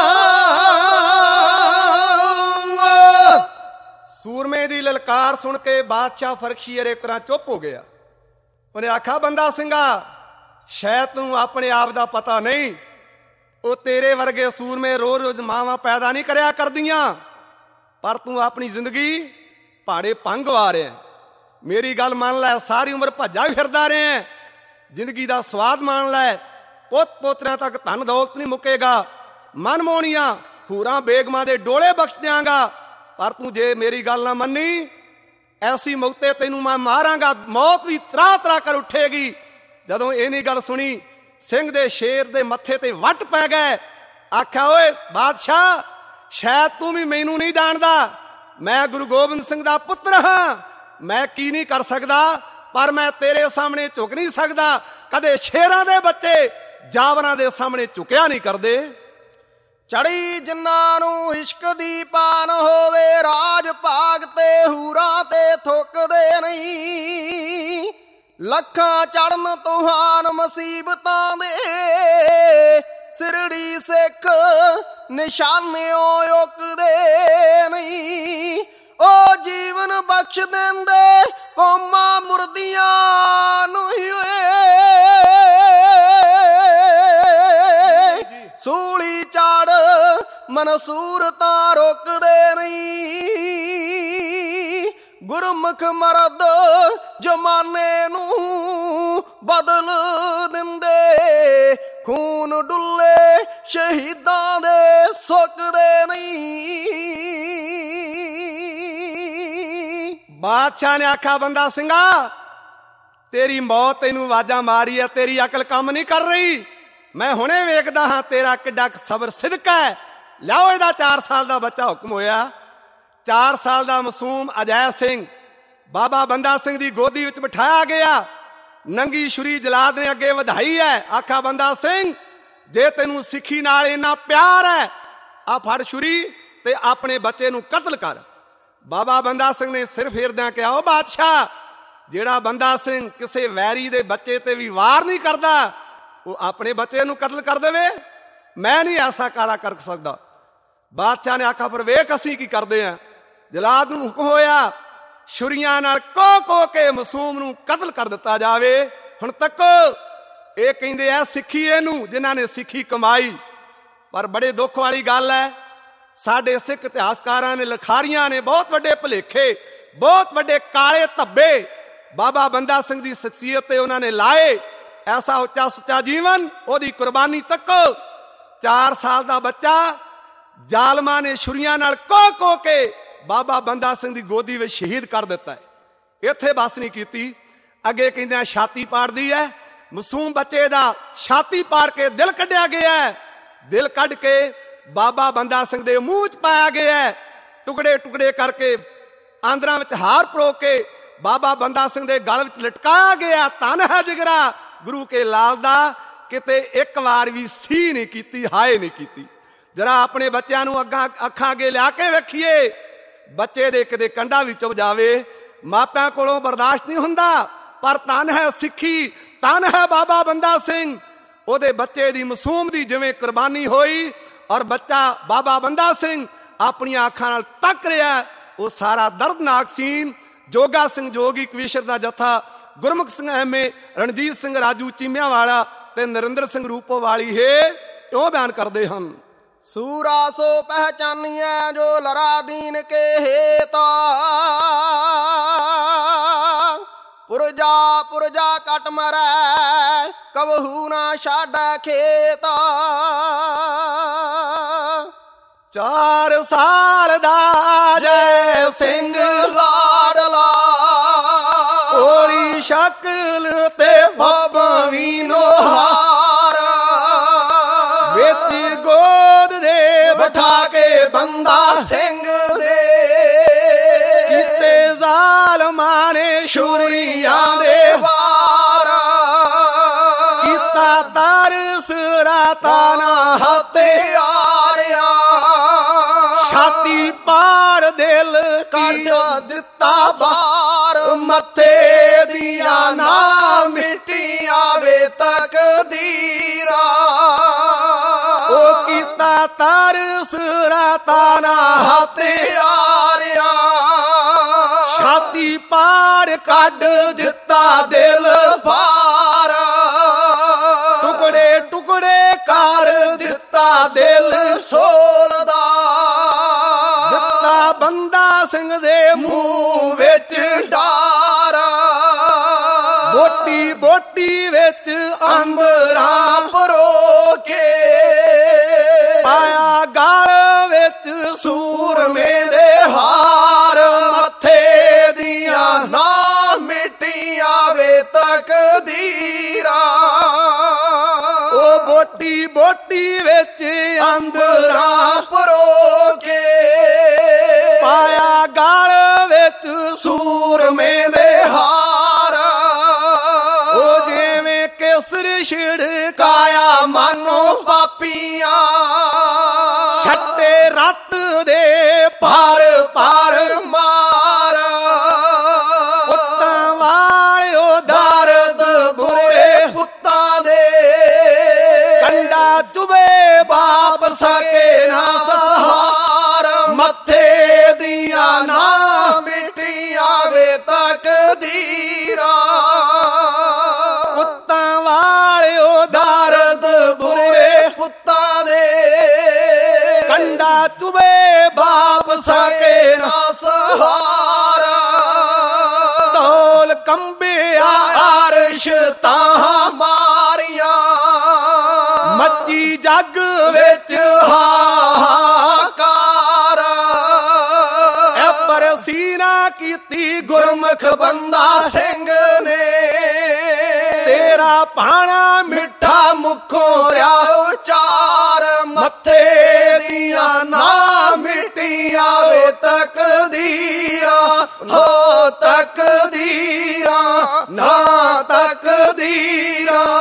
ਸੂਰਮੇ ਦੀ ਲਲਕਾਰ ਸੁਣ ਕੇ ਬਾਦਸ਼ਾਹ ਫਰਖਸ਼ੀਰ ਇੱਕ ਤਰ੍ਹਾਂ ਚੁੱਪ ਹੋ ਗਿਆ। ਉਹਨੇ ਆਖਿਆ ਬੰਦਾ ਸਿੰਘਾ, ਸ਼ਾਇਦ ਤੂੰ ਆਪਣੇ ਆਪ ਦਾ ਪਤਾ ਨਹੀਂ, ਉਹ ਤੇਰੇ ਵਰਗੇ ਸੂਰਮੇ ਰੋਜ਼ ਰੋਜ਼ ਮਾਵਾਂ ਪੈਦਾ ਨਹੀਂ ਕਰਿਆ ਕਰਦੀਆਂ, ਪਰ ਤੂੰ ਆਪਣੀ ਜ਼ਿੰਦਗੀ ਭਾੜੇ ਭੰਗ ਆ ਰਿਹਾ। ਮੇਰੀ ਗੱਲ ਮੰਨ ਲੈ, ਸਾਰੀ ਉਮਰ ਭੱਜਾ ਵੀ ਫਿਰਦਾ ਰਿਹਾ, ਜ਼ਿੰਦਗੀ ਦਾ ਸਵਾਦ ਮਾਣ ਲੈ, ਪੁੱਤ ਪੋਤਰਿਆਂ ਤੱਕ ਧਨ ਦੌਲਤ ਨਹੀਂ ਮੁੱਕੇਗਾ, ਮਨਮੋਹਣੀਆਂ ਹੂਰਾਂ ਬੇਗਮਾਂ ਦੇ ਡੋਲੇ ਬਖਸ਼ ਦਿਆਂਗਾ, ਪਰ ਤੂੰ ਜੇ ਮੇਰੀ ਗੱਲ ਨਾ ਮੰਨੀ, ਐਸੀ ਮੌਤੇ ਤੈਨੂੰ ਮੈਂ ਮਾਰਾਂਗਾ, ਮੌਤ ਵੀ ਤਰਾ ਤਰਾ ਕਰ ਉੱਠੇਗੀ। ਜਦੋਂ ਇਹ ਨਹੀਂ ਗੱਲ ਸੁਣੀ, ਸਿੰਘ ਦੇ ਸ਼ੇਰ ਦੇ ਮੱਥੇ ਤੇ ਵੱਟ ਪੈ ਗਏ। ਆਖਿਆ, ਓਏ ਬਾਦਸ਼ਾਹ, ਸ਼ਾਇਦ ਤੂੰ ਵੀ ਮੈਨੂੰ ਨਹੀਂ ਜਾਣਦਾ, ਮੈਂ ਗੁਰੂ ਗੋਬਿੰਦ ਸਿੰਘ ਦਾ ਪੁੱਤਰ ਹਾਂ, ਮੈਂ ਕੀ ਨਹੀਂ ਕਰ ਸਕਦਾ, ਪਰ ਮੈਂ ਤੇਰੇ ਸਾਹਮਣੇ ਝੁਕ ਨਹੀਂ ਸਕਦਾ। ਕਦੇ ਸ਼ੇਰਾਂ ਦੇ ਬੱਚੇ ਜਾਵਰਾਂ ਦੇ ਸਾਹਮਣੇ ਝੁਕਿਆ ਨਹੀਂ ਕਰਦੇ। ਚੜੀ ਜਿਨ੍ਹਾਂ ਨੂੰ ਇਸ਼ਕ ਦੀ ਪਾਨ ਹੋਵੇ, ਰਾਜ ਭਾਗ ਤੇ ਹੂਰਾਂ ਤੇ ਥੁੱਕਦੇ ਨਹੀਂ, ਲੱਖਾਂ ਚੜਨ ਤੂਹਾਨ ਮੁਸੀਬਤਾਂ ਦੇ, ਸਿਰੜੀ ਸਿੱਖ ਨਿਸ਼ਾਨਿਓ ਉਕਦੇ ਨਹੀਂ। ਉਹ ਜੀਵਨ ਬਖਸ਼ ਦਿੰਦੇ ਕੌਮਾਂ ਮੁਰਦੀਆਂ ਨੂੰ ਹੀ ਸੂਲੀ ਚਾੜ ਮਨਸੂਰ ਤਾਂ ਰੋਕਦੇ ਨਹੀਂ। ਗੁਰਮੁਖ ਮਰਦ ਜਮਾਨੇ ਨੂੰ ਬਦਲ ਦਿੰਦੇ ਖੂਨ ਡੁੱਲੇ ਸ਼ਹੀਦਾਂ ਦੇ ਸੁੱਕਦੇ ਨਹੀਂ। ਬਾਦਸ਼ਾਹ ਨੇ ਆਖਿਆ ਬੰਦਾ ਸਿੰਘਾ ਤੇਰੀ ਮੌਤ ਤੈਨੂੰ ਆਵਾਜ਼ਾਂ ਮਾਰੀ ਆ, ਤੇਰੀ ਅਕਲ ਕੰਮ ਨਹੀਂ ਕਰ ਰਹੀ। ਮੈਂ ਹੁਣੇ ਵੇਖਦਾ ਹਾਂ ਤੇਰਾ ਕਿੱਡਾ ਸਬਰ ਸਿਦਕ ਹੈ। ਲਿਆਓ ਇਹਦਾ ਚਾਰ ਸਾਲ ਦਾ ਬੱਚਾ। ਹੁਕਮ ਹੋਇਆ। ਚਾਰ ਸਾਲ ਦਾ ਮਾਸੂਮ ਅਜੈ ਸਿੰਘ ਬਾਬਾ ਬੰਦਾ ਸਿੰਘ ਦੀ ਗੋਦੀ ਵਿੱਚ ਬਿਠਾਇਆ ਗਿਆ। ਨੰਗੀ ਛੁਰੀ ਜਲਾਦ ਨੇ ਅੱਗੇ ਵਧਾਈ ਹੈ। ਆਖਾ ਬੰਦਾ ਸਿੰਘ ਜੇ ਤੈਨੂੰ ਸਿੱਖੀ ਨਾਲ ਇੰਨਾ ਪਿਆਰ ਹੈ ਆ ਫੜ ਛੁਰੀ ਤੇ ਆਪਣੇ ਬੱਚੇ ਨੂੰ ਕਤਲ ਕਰ। ਬਾਬਾ ਬੰਦਾ ਸਿੰਘ ਨੇ ਸਿਰ ਫੇਰਦਿਆਂ ਕਿਹਾ ਉਹ ਬਾਦਸ਼ਾਹ ਜਿਹੜਾ ਬੰਦਾ ਸਿੰਘ ਕਿਸੇ ਵੈਰੀ ਦੇ ਬੱਚੇ ਤੇ ਵੀ ਵਾਰ ਨਹੀਂ ਕਰਦਾ ਉਹ ਆਪਣੇ ਬੱਚੇ ਨੂੰ ਕਤਲ ਕਰ ਦੇਵੇ। ਮੈਂ ਨਹੀਂ ਐਸਾ ਕਾਰਾ ਕਰ ਸਕਦਾ। ਬਾਦਸ਼ਾਹ ਨੇ ਆਖਿਆ ਪਰ ਵੇਖ ਅਸੀਂ ਕੀ ਕਰਦੇ ਹਾਂ। ਜਲਾਦ ਨੂੰ ਹੁਕਮ ਹੋਇਆ ਛੁਰੀਆਂ ਨਾਲ ਕੋ ਕੋ ਕੇ ਮਾਸੂਮ ਨੂੰ ਕਤਲ ਕਰ ਦਿੱਤਾ ਜਾਵੇ। ਹੁਣ ਤੱਕ ਇਹ ਕਹਿੰਦੇ ਆ ਸਿੱਖੀ ਇਹਨੂੰ ਜਿਨ੍ਹਾਂ ਨੇ ਸਿੱਖੀ ਕਮਾਈ। ਪਰ ਬੜੇ ਦੁੱਖ ਵਾਲੀ ਗੱਲ ਹੈ ਸਾਡੇ ਸਿੱਖ ਇਤਿਹਾਸਕਾਰਾਂ ਨੇ ਲਿਖਾਰੀਆਂ ਨੇ ਬਹੁਤ ਵੱਡੇ ਭੁਲੇਖੇ ਬਹੁਤ ਵੱਡੇ ਕਾਲੇ ਧੱਬੇ ਬਾਬਾ ਬੰਦਾ ਸਿੰਘ ਦੀ ਸ਼ਖਸੀਅਤ ਤੇ ਉਹਨਾਂ ਨੇ ਲਾਏ। ਐਸਾ ਉੱਚਾ ਸੁੱਚਾ ਜੀਵਨ ਉਹਦੀ ਕੁਰਬਾਨੀ ਤੱਕ। ਚਾਰ ਸਾਲ ਦਾ ਬੱਚਾ ਜ਼ਾਲਮਾਂ ਨੇ ਛੁਰੀਆਂ ਨਾਲ ਕੋ ਕੋ ਕੇ ਬਾਬਾ ਬੰਦਾ ਸਿੰਘ ਦੀ ਗੋਦੀ ਵਿੱਚ ਸ਼ਹੀਦ ਕਰ ਦਿੱਤਾ ਹੈ। ਇੱਥੇ ਬਸ ਨਹੀਂ ਕੀਤੀ ਅੱਗੇ ਕਹਿੰਦੇ ਆ ਛਾਤੀ ਪਾੜਦੀ ਹੈ। ਮਾਸੂਮ ਬੱਚੇ ਦਾ ਛਾਤੀ ਪਾੜ ਕੇ ਦਿਲ ਕੱਢਿਆ ਗਿਆ। ਦਿਲ ਕੱਢ ਕੇ ਬਾਬਾ ਬੰਦਾ ਸਿੰਘ ਦੇ ਮੂੰਹ 'ਚ ਪਾਇਆ ਗਿਆ। ਟੁਕੜੇ ਟੁਕੜੇ ਕਰਕੇ ਆਂਦਰਾਂ ਵਿੱਚ ਹਾਰ ਪਰੋ ਕੇ ਬਾਬਾ ਬੰਦਾ ਸਿੰਘ ਦੇ ਗਲ ਵਿੱਚ ਲਟਕਾਇਆ ਗਿਆ। ਧੰਨ ਹੈ ਜਿਗਰਾ ਗੁਰੂ ਕੇ ਲਾਲ ਦਾ। ਕਿਤੇ ਇੱਕ ਵਾਰ ਵੀ ਸੀ ਨਹੀਂ ਕੀਤੀ ਹਾਏ ਨਹੀਂ ਕੀਤੀ। ਜਰਾ ਆਪਣੇ ਬੱਚਿਆਂ ਨੂੰ ਅੱਗਾਂ ਅੱਖਾਂ ਅੱਗੇ ਲਿਆ ਕੇ ਵੇਖੀਏ। ਬੱਚੇ ਦੇ ਕਿਤੇ ਕੰਡਾ ਵੀ ਚੁੱਭ ਜਾਵੇ ਮਾਪਿਆਂ ਕੋਲੋਂ ਬਰਦਾਸ਼ਤ ਨਹੀਂ ਹੁੰਦਾ। ਪਰ ਧੰਨ ਹੈ ਸਿੱਖੀ ਧੰਨ ਹੈ ਬਾਬਾ ਬੰਦਾ ਸਿੰਘ। ਉਹਦੇ ਬੱਚੇ ਦੀ ਮਾਸੂਮ ਦੀ ਜਿਵੇਂ ਕੁਰਬਾਨੀ ਹੋਈ ਔਰ ਬੱਚਾ ਬਾਬਾ ਬੰਦਾ ਸਿੰਘ ਆਪਣੀਆਂ ਅੱਖਾਂ ਨਾਲ ਤੱਕ ਰਿਹਾ। ਉਹ ਸਾਰਾ ਦਰਦਨਾਕ ਸੀਨ ਜੋਗਾ ਸਿੰਘ ਜੋਗੀ ਕਵੀਸ਼ਰ ਦਾ ਜਥਾ ਗੁਰਮੁਖ ਸਿੰਘ ਐਮਏ ਰਣਜੀਤ ਸਿੰਘ ਰਾਜੂ ਚੀਮਿਆਂ ਵਾਲਾ ਤੇ ਨਰਿੰਦਰ ਸਿੰਘ ਰੂਪੋ ਵਾਲੀ ਹੈ ਉਹ ਬਿਆਨ ਕਰਦੇ ਹਨ। ਸੂਰਾ ਸੋ ਪਹਿਚਾਨੀਐ ਜੋ ਲਰਾ ਦੀਨ ਕੇ ਹੇਤਾ ਪੁਰਜਾ ਪੁਰਜਾ ਕਟ ਮਰੈ ਕਬਹੂ ਨਾ ਛਾੜੈ ਖੇਤਾ। ਚਾਰ ਸਾਲ ਦਾ ਜੈ ਸਿੰਘ ਲਾਡਲਾ ਹੋਲੀ ਸ਼ਕਲ ਤੇ ਬਾਬਵੀ ਨੋਹਾਰ ਵਿੱਚ ਗੋਦ ਦੇ ਬਿਠਾ ਕੇ ਬੰਦਾ ਸਿੰਘ ਦੇ ਕੀਤੇ ਜ਼ਾਲਮਾਂ ਨੇ ਛੁਰੀਆਂ ਦੇ ਵਾਰ ਕੀਤਾ ਤਰਸ ਰਾਤਾਂ ਨਾ ਹਥਿਆਰਿਆ ਛਾਤੀ ਪਾੜ ਦਿਲ ਕੱਢ ਦਿੱਤਾ ਬਾਰ ਮੱਥੇ ਦੀਆਂ ਨਾ ਮਿੱਟੀਆਂ ਵੇ ਤਕਦੀਰਾਂ ਉਹ ਕੀਤਾ ਤਰਸ ਰਾਤਾਂ ਨਾ ਹਥਿਆਰਿਆ ਛਾਤੀ ਪਾੜ ਕੱਢ ਦਿੱਤਾ ਦਿਲ ਬਾਰ ਟੁਕੜੇ ਟੁਕੜੇ ਕਰ ਦਿੱਤਾ ਦਿਲ ਸੋਲਦਾ ਦਿੱਤਾ ਬੰਦਾ ਸਿੰਘ ਦੇ ਮੂੰਹ ਵਿੱਚ ਡਾਰ ਬੋਟੀ ਬੋਟੀ ਵਿੱਚ ਅੰਬਰਾਂ ਪਰੋ ਕੇ ਪਾਇਆ ਗਲ ਵਿੱਚ ਸੂਰਮੇ ਦੇ ਹਾਰ ਮੱਥੇ ਦੀਆਂ ਨਾ ਮਿੱਟੀਆਂ ਵੇ ਤਕਦੀਰਾਂ ਉਹ ਬੋਟੀ ਬੋਟੀ ਵਿੱਚ ਅੰਬਰਾਂ ਪਰੋ ਕੇ ਪਾਇਆ ਗਲ ਵਿੱਚ ਸੂਰਮੇ ਦੇ ਹਾਰ ਉਹ ਜਿਵੇਂ ਕੇਸਰ ਛਿੜਕਾਇਆ ਕਾਇਆ ਮਾਨੋ ਪਾਪੀਆਂ ਛੱਟੇ ਰੱਤ ਦੇ ਪਾਰ ਪਾਰ ਮਾਰ ਪੁੱਤਾਂ ਵਾਲਿਓ ਦਰਦ ਬੁਰੇ ਪੁੱਤਾਂ ਦੇ ਕੰਡਾ ਚੁਬੇ ਬਾਪ ਸਕੇ ਨਾ ਚੁਵੇ ਬਾਪ ਸਕੇ ਨਾ ਸਹਾਰਾ ਢੋਲ ਕੰਬਿਆ ਅਰਸ਼ ਤਾਂ ਮਾਰੀਆਂ ਮੱਚੀ ਜੱਗ ਵਿੱਚ ਹਾਹਾਕਾਰ ਐ ਪਰਸੀ ਨਾ ਕੀਤੀ ਗੁਰਮੁਖ ਬੰਦਾ ਸਿੰਘ ਨੇ ਤੇਰਾ ਭਾਣਾ ਮਿੱਠਾ ਮੁਖੋਂ ਰਿਆ ਉਚਾਰ ਮੱਥੇ ਦੀਆਂ ਨਾ ਮਿਟੀਆਂ ਵੇ ਤਕਦੀਰਾਂ ਹੋ ਤਕਦੀਰਾਂ ਨਾ ਤਕਦੀਰਾਂ।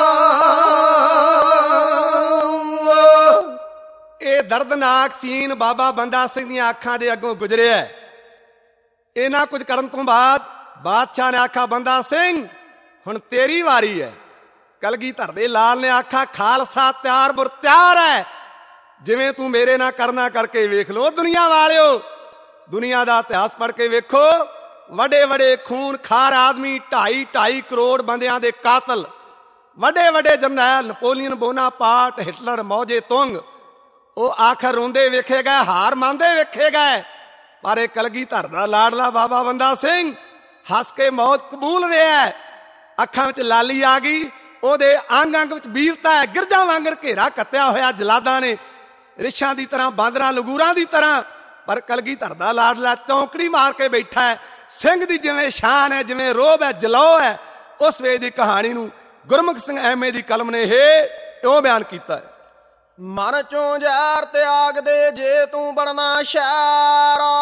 ਇਹ ਦਰਦਨਾਕ ਸੀਨ ਬਾਬਾ ਬੰਦਾ ਸਿੰਘ ਦੀਆਂ ਅੱਖਾਂ ਦੇ ਅੱਗੋਂ ਗੁਜ਼ਰਿਆ। ਇਹਨਾਂ ਕੁਝ ਕਰਨ ਤੋਂ ਬਾਅਦ ਬਾਦਸ਼ਾਹ ਨੇ ਆਖਿਆ ਬੰਦਾ ਸਿੰਘ ਹੁਣ ਤੇਰੀ ਵਾਰੀ ਹੈ। ਕਲਗੀਧਰ ਦੇ ਲਾਲ ਨੇ ਆਖਿਆ ਖਾਲਸਾ ਤਿਆਰ ਬੁਰ ਤਿਆਰ ਹੈ, ਜਿਵੇਂ ਤੂੰ ਮੇਰੇ ਨਾਲ ਕਰਨਾ ਕਰਕੇ ਵੇਖ ਲੋ। ਦੁਨੀਆ ਵਾਲਿਓ ਦੁਨੀਆ ਦਾ ਇਤਿਹਾਸ ਪੜ੍ਹ ਕੇ ਵੇਖੋ, ਵੱਡੇ ਵੱਡੇ ਖੂਨ ਖਾਰ ਆਦਮੀ, ਢਾਈ ਢਾਈ ਕਰੋੜ ਬੰਦਿਆਂ ਦੇ ਕਾਤਲ, ਵੱਡੇ ਵੱਡੇ ਜਰਨੈਲ Napoleon Bonaparte, Hitler, Mao Zedong, ਉਹ ਆਖਰ ਰੋਂਦੇ ਵੇਖੇ ਗਏ, ਹਾਰ ਮੰਨਦੇ ਵੇਖੇ ਗਏ। ਪਰ ਇਹ ਕਲਗੀਧਰ ਦਾ ਲਾਡਲਾ ਬਾਬਾ ਬੰਦਾ ਸਿੰਘ ਹੱਸ ਕੇ ਮੌਤ ਕਬੂਲ ਰਿਹਾ। ਅੱਖਾਂ ਵਿੱਚ ਲਾਲੀ ਆ ਗਈ, ਉਹਦੇ ਅੰਗ ਅੰਗ ਵਿੱਚ ਵੀਰਤਾ ਹੈ। ਗਿਰਜਾਂ ਵਾਂਗਰ ਘੇਰਾ ਕੱਤਿਆ ਹੋਇਆ ਜਲਾਦਾਂ ਨੇ, ਰਿਛਾਂ ਦੀ ਤਰ੍ਹਾਂ, ਬਾਂਦਰਾਂ ਲੰਗੂਰਾਂ ਦੀ ਤਰ੍ਹਾਂ। ਪਰ ਕਲਗੀਧਰ ਦਾ ਲਾਡਲਾ ਚੌਂਕੜੀ ਮਾਰ ਕੇ ਬੈਠਾ ਹੈ। ਸਿੰਘ ਦੀ ਜਿਵੇਂ ਸ਼ਾਨ ਹੈ, ਜਿਵੇਂ ਰੋਹਬ ਹੈ, ਜਲੌ ਹੈ। ਉਸ ਵੇਲੇ ਦੀ ਕਹਾਣੀ ਨੂੰ ਗੁਰਮੁਖ ਸਿੰਘ ਐਮਏ ਦੀ ਕਲਮ ਨੇ ਇਹ ਇਉਂ ਬਿਆਨ ਕੀਤਾ ਹੈ। ਮਨ ਚੋਂ ਜ਼ਹਿਰ ਤਿਆਗ ਦੇ ਜੇ ਤੂੰ ਬਣਨਾ ਸ਼ਾਇਰਾ,